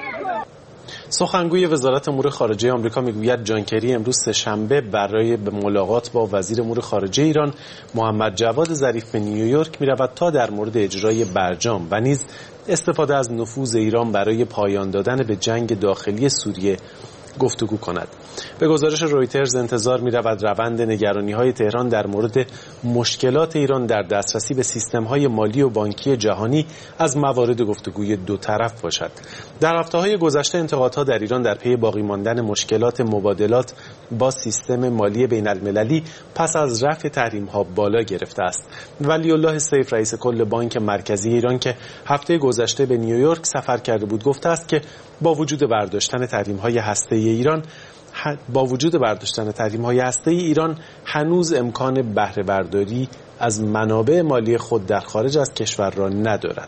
سخنگوی وزارت امور خارجه آمریکا میگوید جان کری امروز سه‌شنبه برای به ملاقات با وزیر امور خارجه ایران محمد جواد ظریف به نیویورک می‌رود تا در مورد اجرای برجام و نیز استفاده از نفوذ ایران برای پایان دادن به جنگ داخلی سوریه گفتگو کند. به گزارش رویترز انتظار می رود روند نگرانی های تهران در مورد مشکلات ایران در دسترسی به سیستم های مالی و بانکی جهانی از موارد گفتگوی دو طرف باشد. در هفته های گذشته انتقادها در ایران در پی باقی ماندن مشکلات مبادلات با سیستم مالی بین المللی پس از رفع تحریم ها بالا گرفته است. ولی الله سیف رئیس کل بانک مرکزی ایران که هفته گذشته به نیویورک سفر کرده بود گفته است که با وجود برداشتن تحریم های هسته‌ای ایران با وجود برداشتن تحریم‌های هسته‌ای ایران هنوز امکان بهره برداری از منابع مالی خود در خارج از کشور را ندارد.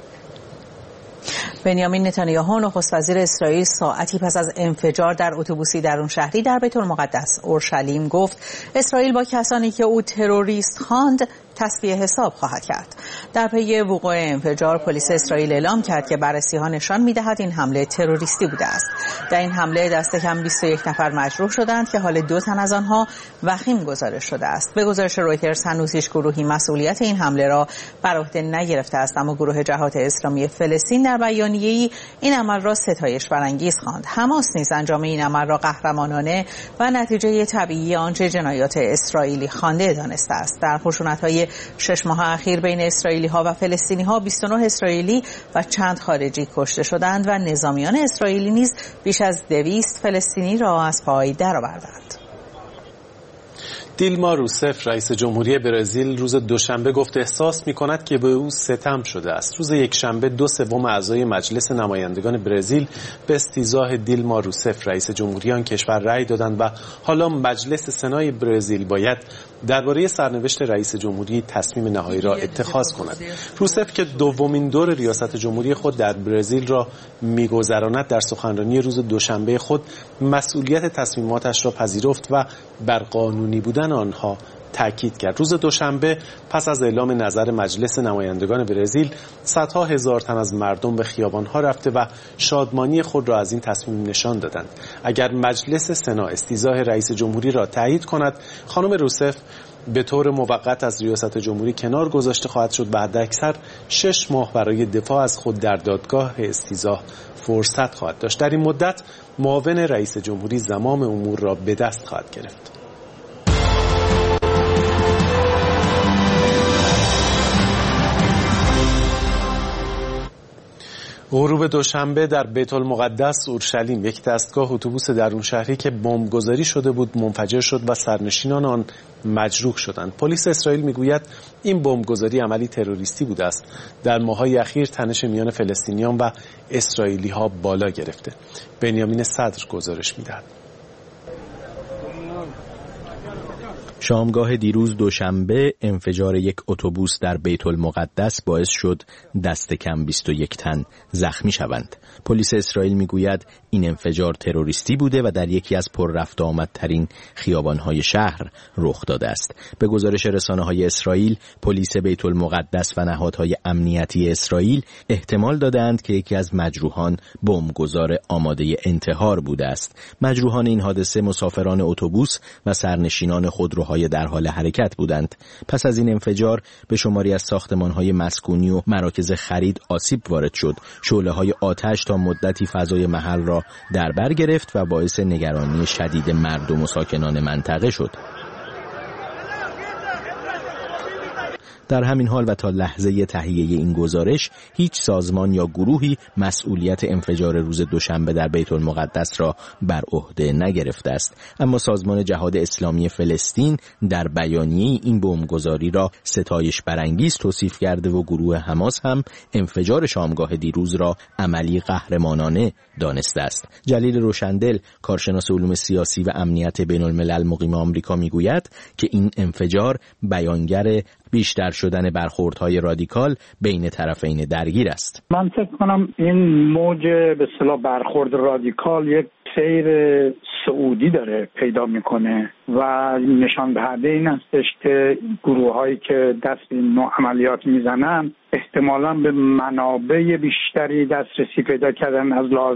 بنیامین نتانیاهو نخست وزیر اسرائیل ساعتی پس از انفجار در اتوبوسی درون شهری در بیت المقدس اورشلیم گفت اسرائیل با کسانی که او تروریست خواند تصفیه حساب خواهد کرد. در پی وقوع انفجار پلیس اسرائیل اعلام کرد که بررسی‌ها نشان می‌دهد این حمله تروریستی بوده است. در این حمله دست کم بیست و یک نفر مجروح شدند که حال دو تن از آنها وخیم گزارش شده است. به گزارش رویترز هنوز هیچ گروهی مسئولیت این حمله را بر عهده نگرفته است، اما گروه جهاد اسلامی فلسطین در بیانیه‌ای این عمل را ستایش برانگیز خواند. حماس نیز انجام این عمل را قهرمانانه و نتیجه طبیعی آنچه جنایات اسرائیلی خوانده دانسته است. در خشونت‌های شش ماه اخیر بین اسرائیلی‌ها و فلسطینی‌ها بیست و نه اسرائیلی و چند خارجی کشته شدند و نظامیان اسرائیلی نیز بیش از دویست فلسطینی را از پای درآوردند. دیلما روسف رئیس جمهوری برزیل روز دوشنبه گفت احساس می‌کند که به او ستم شده است. روز یکشنبه دو سوم اعضای مجلس نمایندگان برزیل به استیضاح دیلما روسف رئیس جمهوری آن کشور رأی دادند و حالا مجلس سنای برزیل باید درباره سرنوشت رئیس جمهوری تصمیم نهایی را اتخاذ کند. روسف که دومین دور ریاست جمهوری خود در برزیل را می‌گذراند در سخنرانی روز دوشنبه خود مسئولیت تصمیماتش را پذیرفت و بر قانونی بودن آنها تاکید کرد. روز دوشنبه پس از اعلام نظر مجلس نمایندگان برزیل صدها هزار تن از مردم به خیابان‌ها رفته و شادمانی خود را از این تصمیم نشان دادند. اگر مجلس سنا استیضاح رئیس جمهوری را تایید کند، خانم روسف به طور موقت از ریاست جمهوری کنار گذاشته خواهد شد و حداکثر شش ماه برای دفاع از خود در دادگاه استیضاح فرصت خواهد داشت. در این مدت معاون رئیس جمهوری زمام امور را به دست خواهد گرفت. غروب دوشنبه در بیت المقدس اورشلیم یک دستگاه اتوبوس درون شهری که بمبگذاری شده بود منفجر شد و سرنشینان آن مجروح شدند. پلیس اسرائیل میگوید این بمبگذاری عملی تروریستی بوده است. در ماه‌های اخیر تنش میان فلسطینیان و اسرائیلی‌ها بالا گرفته. بنیامین صدر گزارش می‌دهد. شامگاه دیروز دوشنبه انفجار یک اتوبوس در بیت المقدس باعث شد دست کم بیست و یک تن زخمی شوند. پلیس اسرائیل میگوید این انفجار تروریستی بوده و در یکی از پر رفت و آمدترین خیابان‌های شهر رخ داده است. به گزارش رسانه‌های اسرائیل، پلیس بیت المقدس و نهادهای امنیتی اسرائیل احتمال دادند که یکی از مجروحان بمبگذار آماده انتحار بوده است. مجروحان این حادثه مسافران اتوبوس و سرنشینان خودروهای در حال حرکت بودند. پس از این انفجار به شماری از ساختمان‌های مسکونی و مراکز خرید آسیب وارد شد. شعله‌های آتش تا مدتی فضای محل را در بر گرفت و باعث نگرانی شدید مردم و ساکنان منطقه شد. در همین حال و تا لحظه تهیه این گزارش هیچ سازمان یا گروهی مسئولیت انفجار روز دوشنبه در بیت المقدس را بر عهده نگرفته است، اما سازمان جهاد اسلامی فلسطین در بیانیه این بمبگذاری را ستایش برانگیز توصیف کرده و گروه حماس هم انفجار شامگاه دیروز را عملی قهرمانانه دانسته است. جلیل روشندل، کارشناس علوم سیاسی و امنیت بین الملل مقیم آمریکا میگوید که این انفجار بیانگر بیشتر شدن برخوردهای رادیکال بین طرفین درگیر است. من فکر کنم این موج به اصطلاح برخورد رادیکال یک سیر صعودی داره پیدا میکنه و نشان دهنده این هستش که گروه هایی که دست به این نوع عملیات میزنن احتمالاً به منابع بیشتری دسترسی پیدا کردن از لحاظ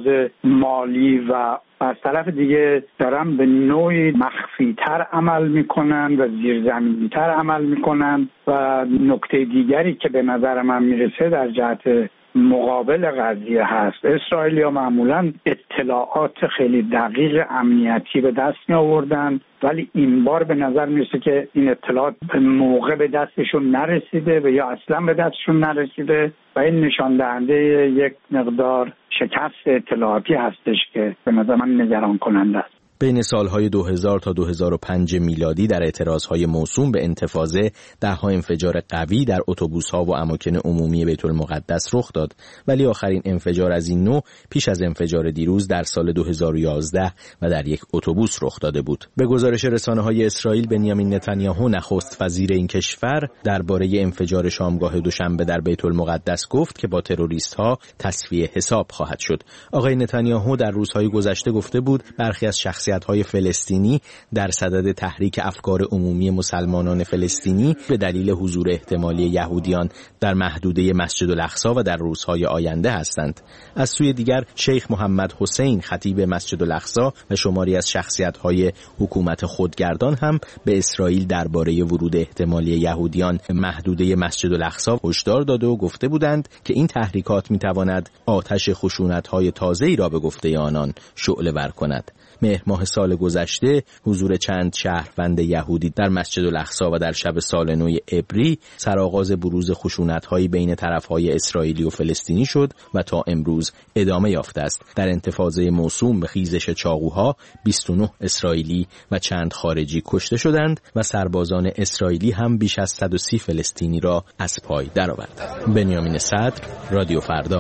مالی و از طرف دیگه دارن به نوعی مخفی‌تر عمل میکنن و زیرزمینی‌تر عمل میکنن. و نکته دیگری که به نظر من میرسه در جهت مقابل قضیه هست، اسرائیلیا معمولاً اطلاعات خیلی دقیق امنیتی به دست می آوردن، ولی این بار به نظر میرسه که این اطلاعات به موقع به دستشون نرسیده و یا اصلا به دستشون نرسیده و این نشان دهنده یک مقدار شکست اطلاعاتی هستش که به نظر من نگران کننده است. بین سالهای دو هزار تا دو هزار و پنج میلادی در اعتراضهای موسوم به انتفاضه ده‌ها انفجار قوی در اتوبوس‌ها و اماکن عمومی بیت المقدس رخ داد، ولی آخرین انفجار از این نوع پیش از انفجار دیروز در سال دو هزار و یازده و در یک اتوبوس رخ داده بود. به گزارش رسانه‌های اسرائیل، بنیامین نتانیاهو نخست وزیر این کشور درباره انفجار شامگاه دوشنبه در بیت المقدس گفت که با تروریست‌ها تصفیه حساب خواهد شد. آقای نتانیاهو در روزهای گذشته گفته بود برخی از شخصیت‌های فلسطینی در صدد تحریک افکار عمومی مسلمانان فلسطینی به دلیل حضور احتمالی یهودیان در محدوده مسجد الاقصی و در روزهای آینده هستند. از سوی دیگر شیخ محمد حسین خطیب مسجد الاقصی و شماری از شخصیت‌های حکومت خودگردان هم به اسرائیل درباره ورود احتمالی یهودیان محدوده مسجد الاقصی هشدار داده و گفته بودند که این تحریکات می‌تواند آتش خشونت‌های تازه‌ای را به گفته آنان شعله‌ور کند. مهر ماه سال گذشته حضور چند شهروند یهودی در مسجد الاقصی و در شب سال نو عبری سرآغاز بروز خشونت‌های بین طرف‌های اسرائیلی و فلسطینی شد و تا امروز ادامه یافته است. در انتفاضه موسوم به خیزش چاقوها بیست و نه اسرائیلی و چند خارجی کشته شدند و سربازان اسرائیلی هم بیش از صد و سی فلسطینی را از پای درآوردند. بنیامین صدر، رادیو فردا.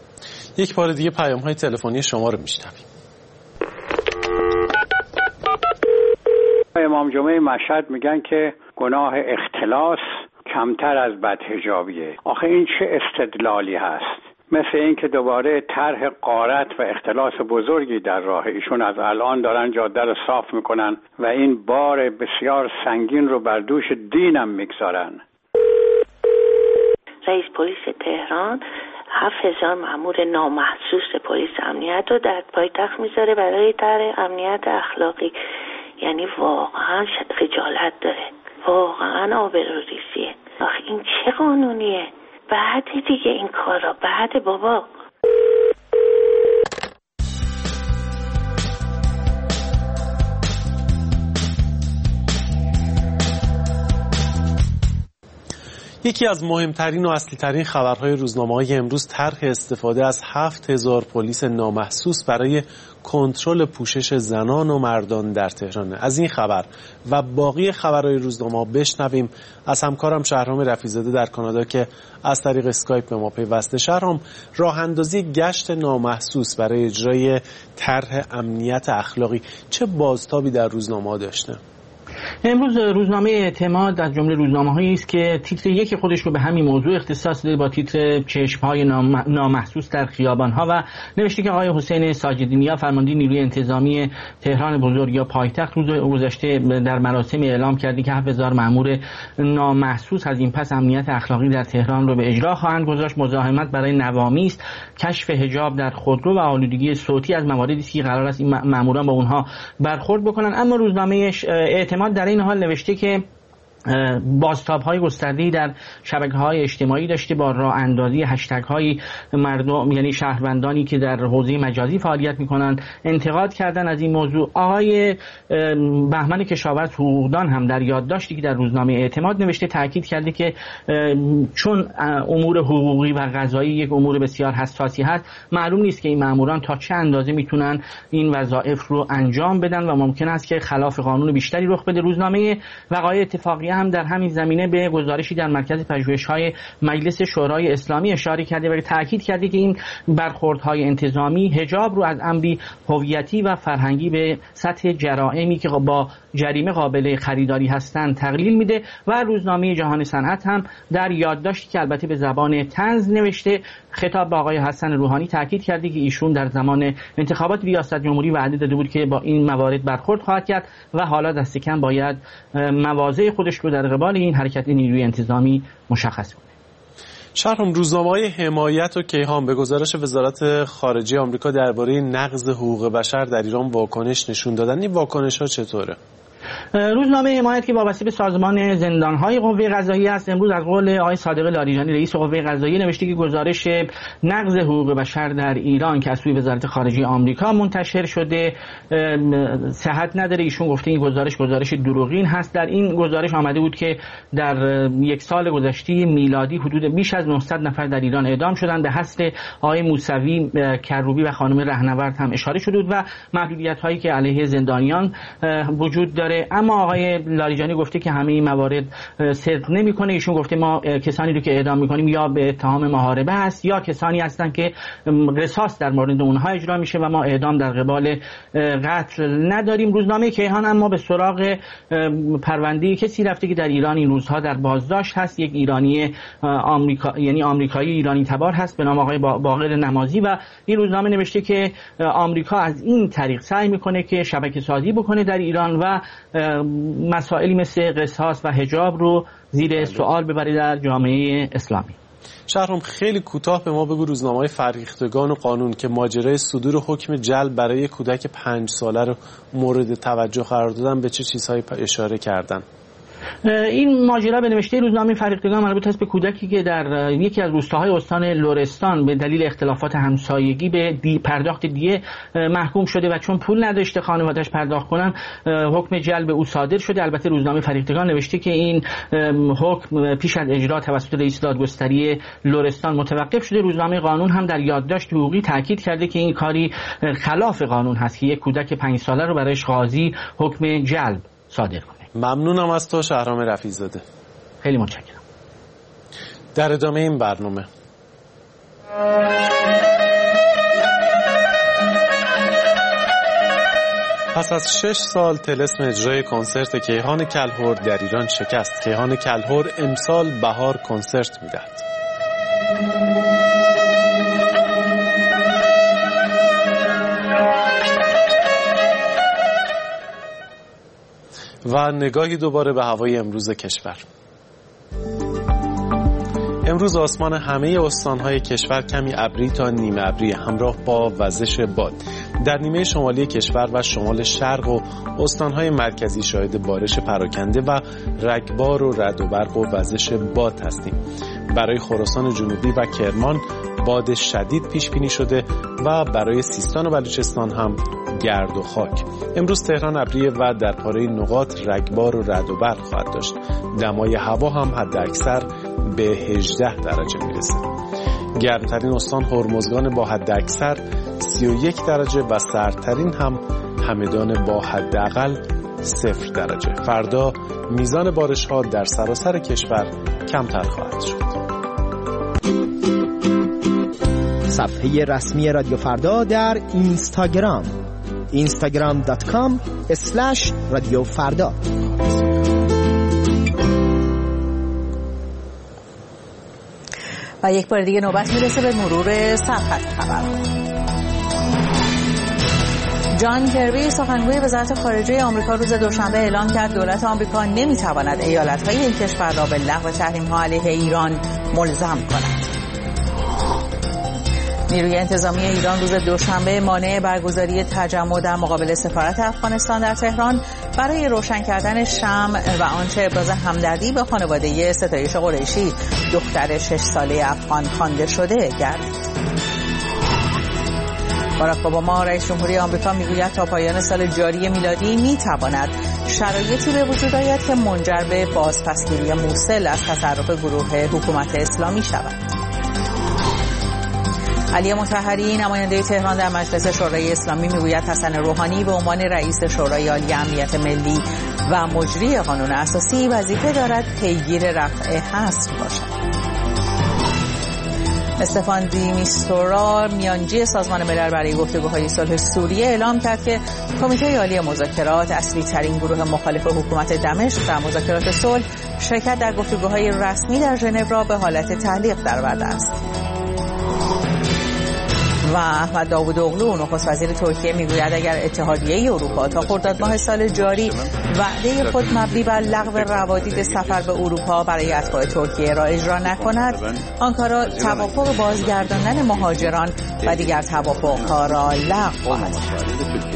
یک بار دیگه پیام‌های تلفنی شما رو میشنویم. امام جمعه مشهد میگن که گناه اختلاس کمتر از بدحجابیه. آخه این چه استدلالی هست؟ مثل این که دوباره طرح غارت و اختلاس بزرگی در راه ایشون از الان دارن جاده رو صاف میکنن و این بار بسیار سنگین رو بر دوش دینم میگذارن. رئیس پلیس تهران هفت هزار مأمور نامحسوس پلیس امنیت رو در پایتخت میذاره برای طرح امنیت اخلاقی. یعنی واقعا خجالت داره، واقعا آبروریزیه. آخه این چه قانونیه؟ بعد دیگه این کارا بعد بابا. یکی از مهمترین و اصلی ترین خبرهای روزنامه‌های امروز طرح استفاده از هفت هزار پلیس نامحسوس برای کنترل پوشش زنان و مردان در تهران. از این خبر و باقی خبرهای روزنامه‌ها بشنویم از همکارم شهرام رفیع‌زاده در کانادا که از طریق اسکایپ به ما پیوسته. شهرام، راه اندازی گشت نامحسوس برای اجرای طرح امنیت اخلاقی چه بازتابی در روزنامه‌ها داشته؟ امروز روزنامه اعتماد از جمله روزنامه‌هایی است که تیتر یک خودش رو به همین موضوع اختصاص داده با تیتر چشم‌های نامحسوس در خیابان‌ها و نوشته که آقای حسین ساجدی نیا فرمانده نیروی انتظامی تهران بزرگ یا پایتخت روز گذشته در مراسم اعلام کرده که هفت هزار مأمور نامحسوس از این پس امنیت اخلاقی در تهران رو به اجرا خواهند گذاشت. مزاحمت برای نوامیس، کشف حجاب در خودرو و آلودگی صوتی از مواردی است که قرار است این مأموران با اونها برخورد بکنن. اما روزنامه اعتماد در این حال نوشته که بازتاب‌های گسترده‌ای در شبکه‌های اجتماعی داشته با راه اندازی هشتگ‌های مردم، یعنی شهروندانی که در حوزه مجازی فعالیت می‌کنند انتقاد کردن از این موضوع. آقای بهمن کشاورز حقوقدان هم در یادداشتی که در روزنامه اعتماد نوشته تاکید کرده که چون امور حقوقی و قضایی یک امور بسیار حساسی هست، معلوم نیست که این ماموران تا چه اندازه میتونن این وظایف رو انجام بدن و ممکن است که خلاف قانون بیشتری رخ بده. روزنامه وقایع اتفاقی هم در همین زمینه به گزارشی در مرکز پژوهش‌های مجلس شورای اسلامی اشاره کرده و تاکید کرده که این برخوردهای انتظامی حجاب رو از امری هویتی و فرهنگی به سطح جرائمی که با جریمه قابل خریداری هستند تقلیل میده. و روزنامه جهان صنعت هم در یادداشتی که البته به زبان طنز نوشته خطاب به آقای حسن روحانی تاکید کرده که ایشون در زمان انتخابات ریاست جمهوری وعده داده بود که با این موارد برخورد خواهد کرد و حالا دست کم باید مواضع خودش رو در قبال این حرکت نیروی انتظامی مشخص کنه. شهرام، روزنامه‌های حمایت و کیهان به گزارش وزارت خارجه آمریکا درباره نقض حقوق بشر در ایران واکنش نشون دادن. این واکنش‌ها چطوره؟ روزنامه حمایت که وابسته به سازمان زندان‌های قوه قضاییه است امروز از قول آقای صادق لاریجانی رئیس قوه قضاییه نوشته که گزارش نقض حقوق بشر در ایران که از سوی وزارت خارجه آمریکا منتشر شده صحت نداره. ایشون گفته این گزارش گزارش دروغین هست. در این گزارش آمده بود که در یک سال گذشته میلادی حدود بیش از نهصد نفر در ایران اعدام شدند. به حث آقای موسوی کروبی و خانم رهنورد هم اشاره شده بود و محدودیت‌هایی که علیه زندانیان وجود داره. اما آقای لاریجانی گفته که همه این موارد صدق نمی‌کنه. ایشون گفته ما کسانی رو که اعدام می‌کنیم یا به اتهام محاربه است یا کسانی هستند که قصاص در مورد اونها اجرا میشه و ما اعدام در قبال قتل نداریم. روزنامه کیهان اما به سراغ پرونده کسی رفته که در ایران این روزها در بازداشت هست. یک ایرانی آمریکا یعنی آمریکایی ایرانی تبار هست به نام آقای باقر نمازی و این روزنامه نوشته که آمریکا از این طریق سعی می‌کنه که شبکه سازی بکنه در ایران و مسائلی مثل قصاص و حجاب رو زیر سوال ببره در جامعه اسلامی. شهرام، خیلی کوتاه به ما بگو روزنامه‌های فرهیختگان و قانون که ماجرای صدور حکم جلب برای کودک پنج ساله رو مورد توجه قرار دادن به چه چیزهایی اشاره کردن؟ این ماجرا به نوشته روزنامه فرهیختگان مربوط است به کودکی که در یکی از روستاهای استان لرستان به دلیل اختلافات همسایگی به دی پرداخت دیه محکوم شده و چون پول نداشته خانواده‌اش پرداخت کنن حکم جلب او صادر شده. البته روزنامه فرهیختگان نوشته که این حکم پیش از اجرا توسط رئیس دادگستری لرستان متوقف شده. روزنامه قانون هم در یادداشت حقوقی تاکید کرده که این کاری خلاف قانون هست که یک کودک پنج ساله رو برایش قاضی حکم جلب صادر کنه. ممنونم از تو شهرام رفیع‌زاده. خیلی متشکرم. در ادامه این برنامه پس از شش سال طلسم اجرای کنسرت کیهان کلهر در ایران شکست. کیهان کلهر امسال بهار کنسرت می‌دهد. و نگاهی دوباره به هوای امروز کشور. امروز آسمان همه استان‌های کشور کمی ابری تا نیمه ابری همراه با وزش باد. در نیمه شمالی کشور و شمال شرق و استان‌های مرکزی شاهد بارش پراکنده و رگبار و رعد و برق و وزش باد هستیم. برای خراسان جنوبی و کرمان باد شدید پیش بینی شده و برای سیستان و بلوچستان هم گرد و خاک. امروز تهران ابریه و در پاره نقاط رگبار و رعد و برق خواهد داشت. دمای هوا هم حد اکثر به هجده درجه میرسه. گرمترین استان هرمزگان با حد اکثر سی و یک درجه و سردترین هم همدان با حداقل صفر درجه. فردا میزان بارش ها در سراسر کشور کمتر خواهد شد. صفحه رسمی رادیو فردا در اینستاگرام اینستاگرام دات کام اسلش رادیو فردا. و یک بار دیگه نوبت میرسه به مرور صفحات خبر. جان کربی سخنگوی وزارت خارجه آمریکا روز دوشنبه اعلام کرد دولت آمریکا نمیتواند ایالت‌های این کشور را به لغو تحریم‌ها علیه ایران ملزم کند. نیروی انتظامی ایران روز دوشنبه مانع برگزاری تجمع در مقابل سفارت افغانستان در تهران برای روشن کردن شمع و آنچه ابراز همدردی به خانواده ستایش قریشی دختر شش ساله افغان خوانده شده گردید. باراک اوباما رئیس جمهوری آمریکا میگوید تا پایان سال جاری میلادی میتواند شرایطی به وجود آید که منجر به بازپسگیری موصل از تصرف گروه حکومت اسلامی شود. علی مطهری نماینده تهران در مجلس شورای اسلامی میگوید حسن روحانی به عنوان رئیس شورای عالی امنیت ملی و مجری قانون اساسی وظیفه دارد پیگیر رفع حصر باشد. استفان دی میستورا میانجی سازمان ملل برای گفتگوهای صلح سوریه اعلام کرد که کمیته عالی مذاکرات اصلی ترین گروه مخالف حکومت دمشق در مذاکرات صلح شرکت در گفتگوهای رسمی در ژنو را به حالت تعلیق درآورده است. و احمد داوودوغلو نخست وزیر ترکیه میگوید اگر اتحادیه اروپا تا خرداد ماه سال جاری وعده خود مبنی بر لغو روادید سفر به اروپا برای اتباع ترکیه را اجرا نکند، آنکارا توافق بازگرداندن مهاجران و دیگر توافقها را لغو خواهد کرد.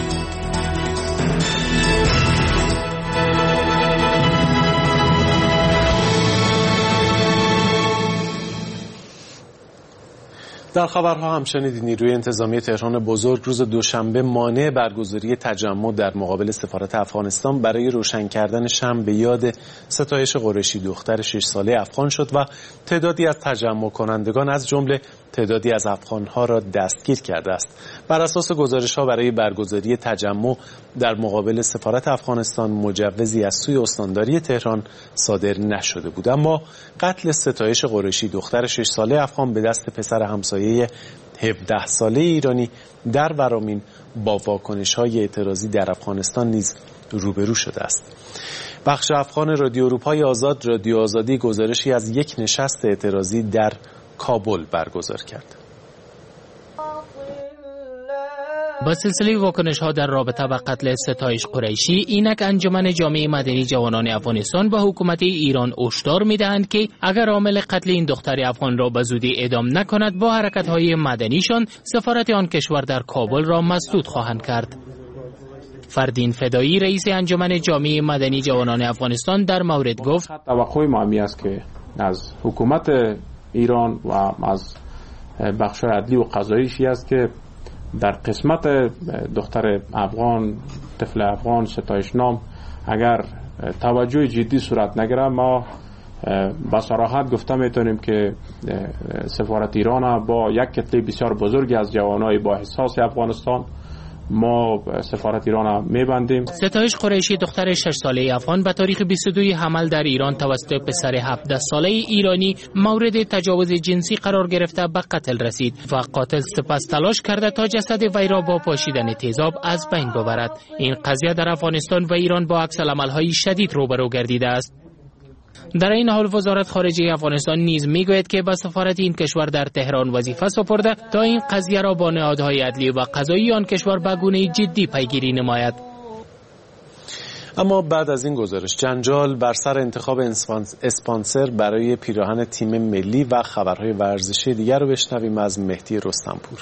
در خبرها هم شنیدید نیروی انتظامی تهران بزرگ روز دوشنبه مانع برگزاری تجمع در مقابل سفارت افغانستان برای روشن کردن شمع به یاد ستایش قریشی دختر شش ساله افغان شد و تعدادی از تجمع کنندگان از جمله تعدادی از افغانها را دستگیر کرده است. بر اساس گزارش‌ها برای برگزاری تجمع در مقابل سفارت افغانستان مجوزی از سوی استانداری تهران صادر نشده بود، اما قتل ستایش قریشی دختر شش ساله افغان به دست پسر همسایه هفده ساله ایرانی در ورامین با واکنش‌های اعتراضی در افغانستان نیز روبرو شده است. بخش افغان رادیو اروپای آزاد رادیو آزادی گزارشی از یک نشست اعتراضی در کابل برگزار کرد. با سلسله واکنش‌ها در رابطه با قتل ستایش قریشی، اینک انجمن جامعه مدنی جوانان افغانستان با حکومت ایران هشدار می‌دهند که اگر عامل قتل این دختر افغان را به زودی اعدام نکند، با حرکت‌های مدنیشان سفارت آن کشور در کابل را مسدود خواهند کرد. فردین فدایی رئیس انجمن جامعه مدنی جوانان افغانستان در مورد گفت: توقع ما همی است که از حکومت ایران و از بخش عدلی و قضاییشی است که در قسمت دختر افغان، طفل افغان ستایش نام اگر توجه جدی صورت نگیره، ما با صراحت گفته میتونیم که سفارت ایران با یک کتله بسیار بزرگی از جوانای با احساس افغانستان ما سفارت ایران میبندیم. ستایش قریشی دختر شش ساله افغان به تاریخ بیست و دو حمل در ایران توسط پسر هفده ساله ایرانی مورد تجاوز جنسی قرار گرفته به قتل رسید و قاتل سپس تلاش کرده تا جسد وی را با پاشیدن تیزاب از بین ببرد. این قضیه در افغانستان و ایران با عکس العمل‌های شدید روبرو گردیده است. در این حال وزارت خارجه افغانستان نیز میگوید که به سفارت این کشور در تهران وظیفه سپرده تا این قضیه را با نهادهای عدلی و قضایی آن کشور به گونه جدی پیگیری نماید. اما بعد از این گزارش جنجال بر سر انتخاب اسپانسر برای پیراهن تیم ملی و خبرهای ورزشی دیگر رو بشنویم از مهدی رستمپور.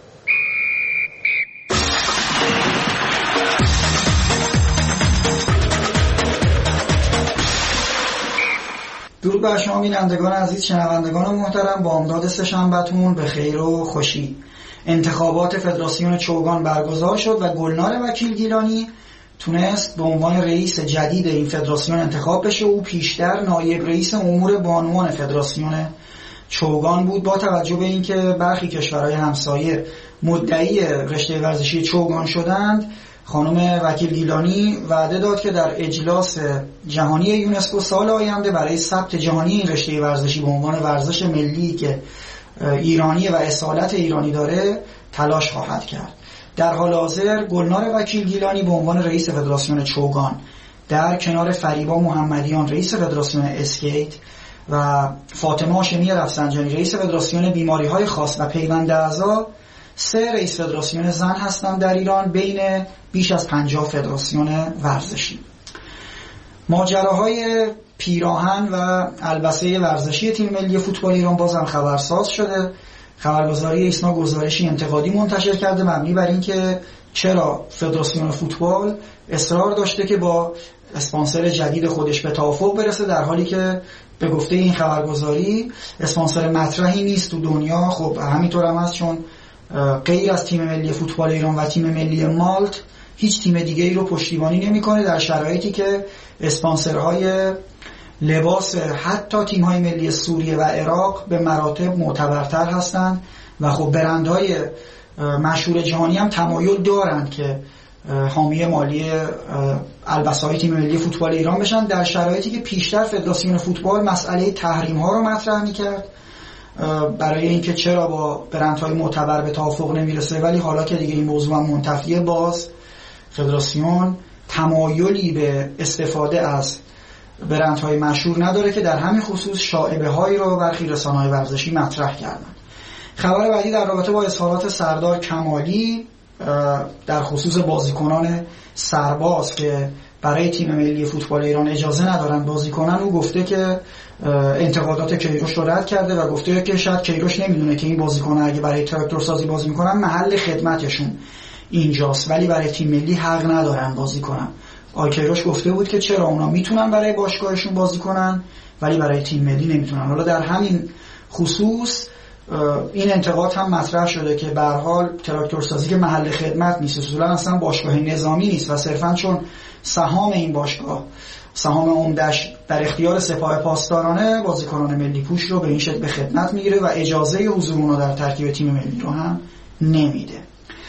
درود بر شما بینندگان عزیز، شنوندگان محترم. با امداد سه‌شنبه‌تون به خیر و خوشی. انتخابات فدراسیون چوگان برگزار شد و گلنار وکیل گیلانی تونست به عنوان رئیس جدید این فدراسیون انتخاب بشه. او پیشتر نایب رئیس امور بانوان فدراسیون چوگان بود. با توجه به اینکه برخی کشورهای همسایه مدعی رشته ورزشی چوگان شدند، خانم وکیل گیلانی وعده داد که در اجلاس جهانی یونسکو سال آینده برای ثبت جهانی این رشته ورزشی به عنوان ورزش ملی که ایرانی و اصالت ایرانی داره تلاش خواهد کرد. در حال حاضر گلنار وکیل گیلانی به عنوان رئیس فدراسیون چوگان در کنار فریبا محمدیان رئیس فدراسیون اسکیت و فاطمه هاشمی رفسنجانی رئیس فدراسیون بیماری‌های خاص و پیوند اعضا سه رئیس فدراسیون زن هستند در ایران بین بیش از پنجاه فدراسیون ورزشی. ماجراهای پیراهن و البسه ورزشی تیم ملی فوتبال ایران بازم خبرساز شده. خبرگزاری ایسنا گزارشی انتقادی منتشر کرده مبنی بر اینکه چرا فدراسیون فوتبال اصرار داشته که با اسپانسر جدید خودش به توافق برسه، در حالی که به گفته این خبرگزاری اسپانسر مطرحی نیست تو دنیا. خب همینطور هم هست، چون غیر از تیم ملی فوتبال ایران و تیم ملی مالت هیچ تیم دیگه ای رو پشتیبانی نمی‌کنه، در شرایطی که اسپانسرهای لباس حتی تیم‌های ملی سوریه و عراق به مراتب معتبرتر هستند و خب برندهای مشهور جهانی هم تمایل دارند که حامی مالی البسه‌های تیم ملی فوتبال ایران بشن، در شرایطی که پیشتر فدراسیون فوتبال مسئله تحریم‌ها رو مطرح می‌کرد برای اینکه چرا با برندهای معتبر به توافق نمیرسه، ولی حالا که دیگه این موضوع هم منتفیه، باز فدراسیون تمایلی به استفاده از برندهای مشهور نداره که در همین خصوص شائبه هایی رو برخی رسانه‌های ورزشی مطرح کردن. خبر بعدی در رابطه با اظهارات سردار کمالی در خصوص بازیکنان سرباز که برای تیم ملی فوتبال ایران اجازه ندارن بازی کنن. او گفته که انتقادات کیروش رو رد کرده و گفته که شاید کیروش نمیدونه که این بازیکن‌ها اگه برای تراکتور سازی بازی میکنن محل خدمتشون اینجاست، ولی برای تیم ملی حق ندارن بازی کنن. آقای کیروش گفته بود که چرا اونا میتونن برای باشگاهشون بازی کنن ولی برای تیم ملی نمیتونن. حالا در همین خصوص این انتقاد هم مطرح شده که به هر حال تراکتورسازی که محل خدمت نیست، اصولا اصلا باشگاه نظامی نیست و صرفا چون سهام این باشگاه سهام عمدش در اختیار سپاه پاسدارانه، بازیکنان ملی پوش رو به این شکل به خدمت میگیره و اجازه حضور اونها در ترکیب تیم ملی رو هم نمیده.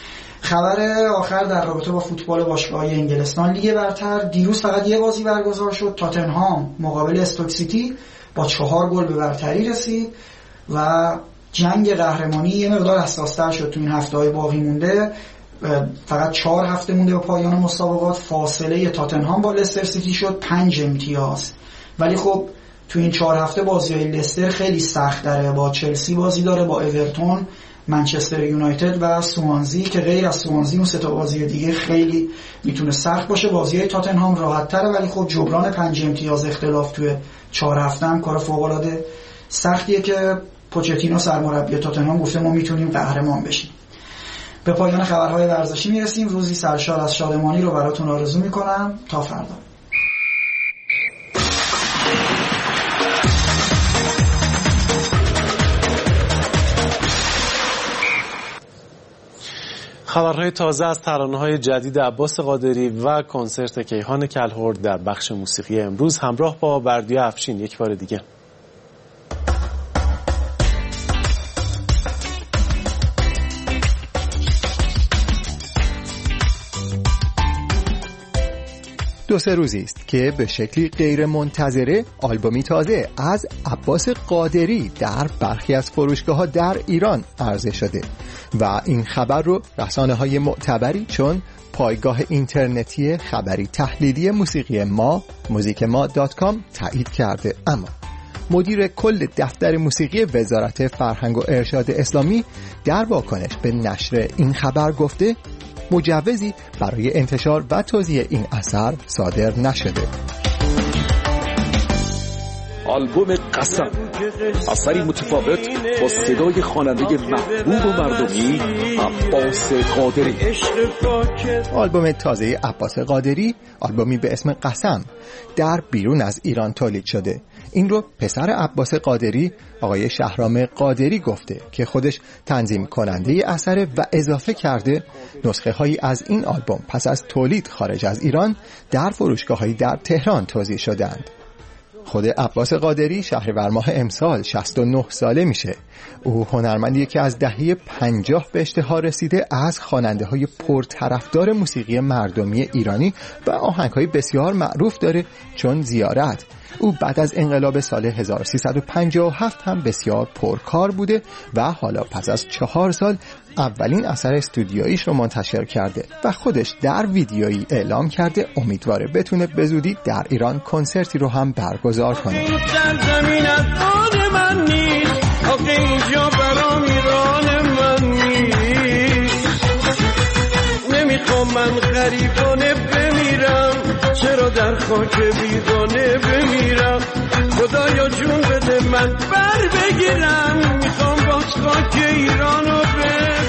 خبر آخر در رابطه با فوتبال باشگاه‌های انگلستان لیگ برتر، دیروز فقط یه بازی برگزار شد. تاتنهام مقابل استوک سیتی با چهار گل به برتری رسید و جنگ قهرمانی یه مقدار حساس‌تر شد تو این هفته‌های باقی مونده. فقط چهار هفته مونده به پایان مسابقات. فاصله تاتنهام با لستر سیتی شد پنج امتیاز، ولی خب تو این چهار هفته بازی‌های لستر خیلی سخت داره، با چلسی بازی داره، با اورتون، منچستر یونایتد و سوانزی که غیر از سوانزی اون سه تا بازی دیگه خیلی میتونه سخت باشه. بازی‌های تاتنهام راحت‌تره، ولی خب جبران پنج امتیاز اختلاف توی چهار هفته هم کار فوق‌العاده سختیه که پوچتینو سرمربی تاتنهام گفته ما میتونیم قهرمان بشیم. به پایان خبرهای ورزشی میرسیم. روزی سرشار از شادمانی رو براتون آرزو میکنم. تا فردا. خبرهای تازه از ترانه‌های جدید عباس قادری و کنسرت کیهان کلهر در بخش موسیقی امروز، همراه با بردیا افشین. یک بار دیگه دو سه روزی است که به شکلی غیر منتظره آلبومی تازه از عباس قادری در برخی از فروشگاه‌ها در ایران عرضه شده و این خبر رو رسانه‌های معتبری چون پایگاه اینترنتی خبری تحلیلی موسیقی ما موزیک ما دات کام تایید کرده. اما مدیر کل دفتر موسیقی وزارت فرهنگ و ارشاد اسلامی در واکنش به نشر این خبر گفته مجوزی برای انتشار و توزیع این اثر صادر نشده. آلبوم قسم اثری متفاوت با صدای خواننده محبوب و مردمی عباس قادری. آلبوم تازه عباس قادری، آلبومی به اسم قسم، در بیرون از ایران تولید شده. این رو پسر عباس قادری، آقای شهرام قادری گفته که خودش تنظیم کننده اثر و اضافه کرده نسخه هایی از این آلبوم پس از تولید خارج از ایران در فروشگاه‌هایی در تهران توزیع شدند. خود عباس قادری شهریور ماه امسال شصت و نه ساله میشه. او هنرمندیه که از دهه پنجاه به اشتهار رسیده، از خواننده های پرطرفدار موسیقی مردمی ایرانی و آهنگ های بسیار معروف داره، چون زیارت. او بعد از انقلاب سال هزار و سیصد و پنجاه و هفت هم بسیار پرکار بوده و حالا پس از چهار سال اولین اثر استودیوییش رو منتشر کرده و خودش در ویدیویی اعلام کرده امیدواره بتونه به زودی در ایران کنسرتی رو هم برگزار کنه. در زمین آن من نیست، آخه اینجا برام ایران من نیست. نمیخوام من غریبانه بمیرم، چرا در خاک بیگانه بمیرم. خدایا جون بده من بر بگیرم، میخوام باز خاک ایرانو ببینم.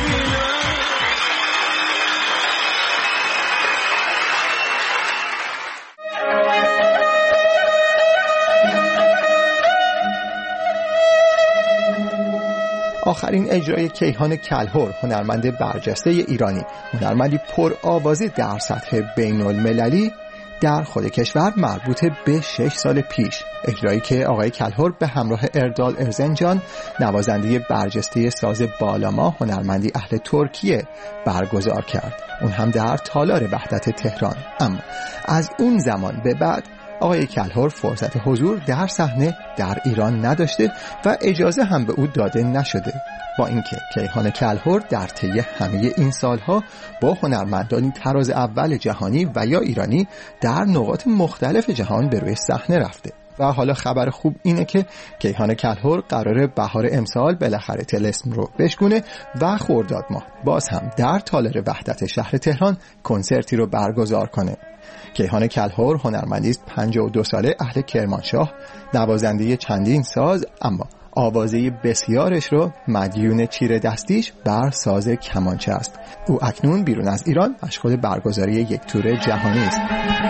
آخرین اجرای کیهان کلهر، هنرمند برجسته ایرانی، هنرمندی پر آوازه در سطح بین المللی، در خود کشور مربوط به شش سال پیش. اجرایی که آقای کلهر به همراه اردال ارزنجان، نوازنده برجسته ساز بالاما، هنرمندی اهل ترکیه، برگزار کرد. اون هم در تالار وحدت تهران. اما از اون زمان به بعد آقای کلهر فرصت حضور در صحنه در ایران نداشته و اجازه هم به او داده نشده. با اینکه کیهان کلهر در طی همه این سالها با هنرمندانی طراز اول جهانی و یا ایرانی در نقاط مختلف جهان به روی صحنه رفته. و حالا خبر خوب اینه که کیهان کلهر قراره بهار امسال بالاخره طلسم رو بشکونه و خرداد ماه باز هم در تالار وحدت شهر تهران کنسرتی رو برگزار کنه. کیهان کلهر هنرمندی است پنجاه و دو ساله، اهل کرمانشاه، نوازنده چندین ساز، اما آوازه بسیارش رو مدیون چیره دستیش بر ساز کمانچه است. او اکنون بیرون از ایران مشغول برگزاری یک تور جهانی است.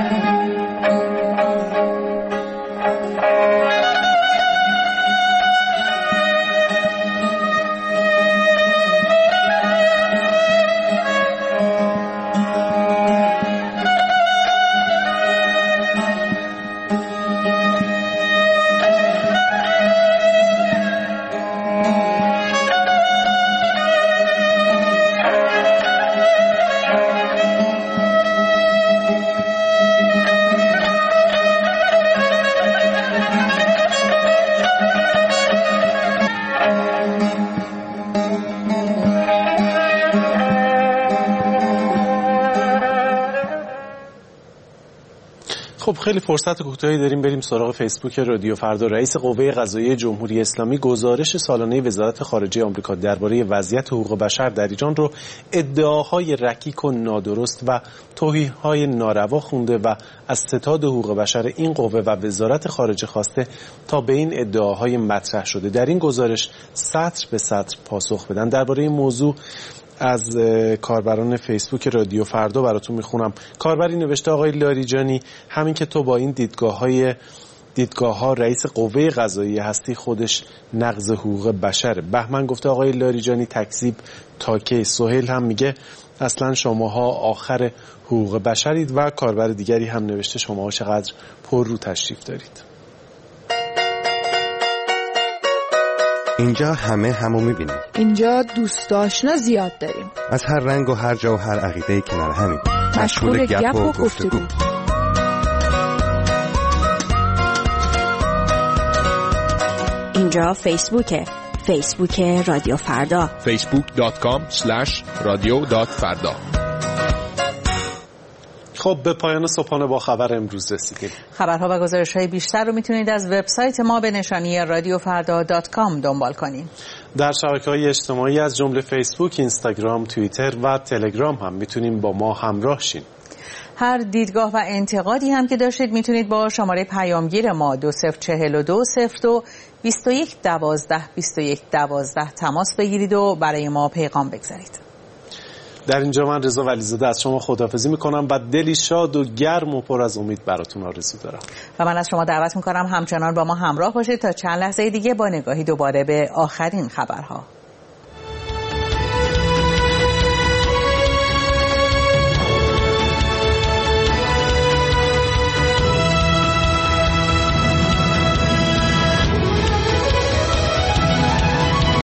خب خیلی فرصت کوتاهی داریم بریم سراغ فیسبوک رادیو فردا. رئیس قوه قضاییه جمهوری اسلامی گزارش سالانه وزارت خارجه آمریکا درباره وضعیت حقوق بشر در ایران رو ادعاهای رکیک و نادرست و توهین‌های ناروا خونده و از ستاد حقوق بشر این قوه و وزارت خارجه خواسته تا به این ادعاهای مطرح شده در این گزارش سطر به سطر پاسخ بدن. درباره این موضوع از کاربران فیسبوک رادیو فردا براتون میخونم. کاربری نوشته آقای لاریجانی، همین که تو با این دیدگاه های دیدگاه ها رئیس قوه قضاییه هستی خودش نقض حقوق بشره. بهمن گفته آقای لاریجانی تکذیب تا کی. سهیل هم میگه اصلا شماها آخر حقوق بشرید و کاربر دیگری هم نوشته شماها چقدر پر رو تشریف دارید. اینجا همه همو میبینیم. اینجا دوست آشنا زیاد داریم. از هر رنگ و هر جا و هر عقیده‌ای کنار همیم. مشغول گپ و گفتگو. اینجا فیسبوکه. فیسبوک رادیو فردا. فیسبوک دات کام اسلش رادیو دات فردا. خب به پایان صبحانه با خبر امروز رسیدیم. خبرها و گزارش‌های بیشتر رو میتونید از وبسایت ما به نشانی رادیو فردا دات کام دنبال کنید. در شبکه‌های اجتماعی از جمله فیسبوک، اینستاگرام، توییتر و تلگرام هم میتونیم با ما همراه شین. هر دیدگاه و انتقادی هم که داشتید میتونید با شماره پیامگیر ما دو صفر چهل و دو صفر دو بیست و یک دوازده بیست و یک دوازده تماس بگیرید و برای ما پیغام بگذارید. در اینجا من رضا ولیزاده از شما خداحافظی میکنم و دلی شاد و گرم و پر از امید براتون آرزو دارم و من از شما دعوت میکنم همچنان با ما همراه باشید تا چند لحظه دیگه با نگاهی دوباره به آخرین خبرها.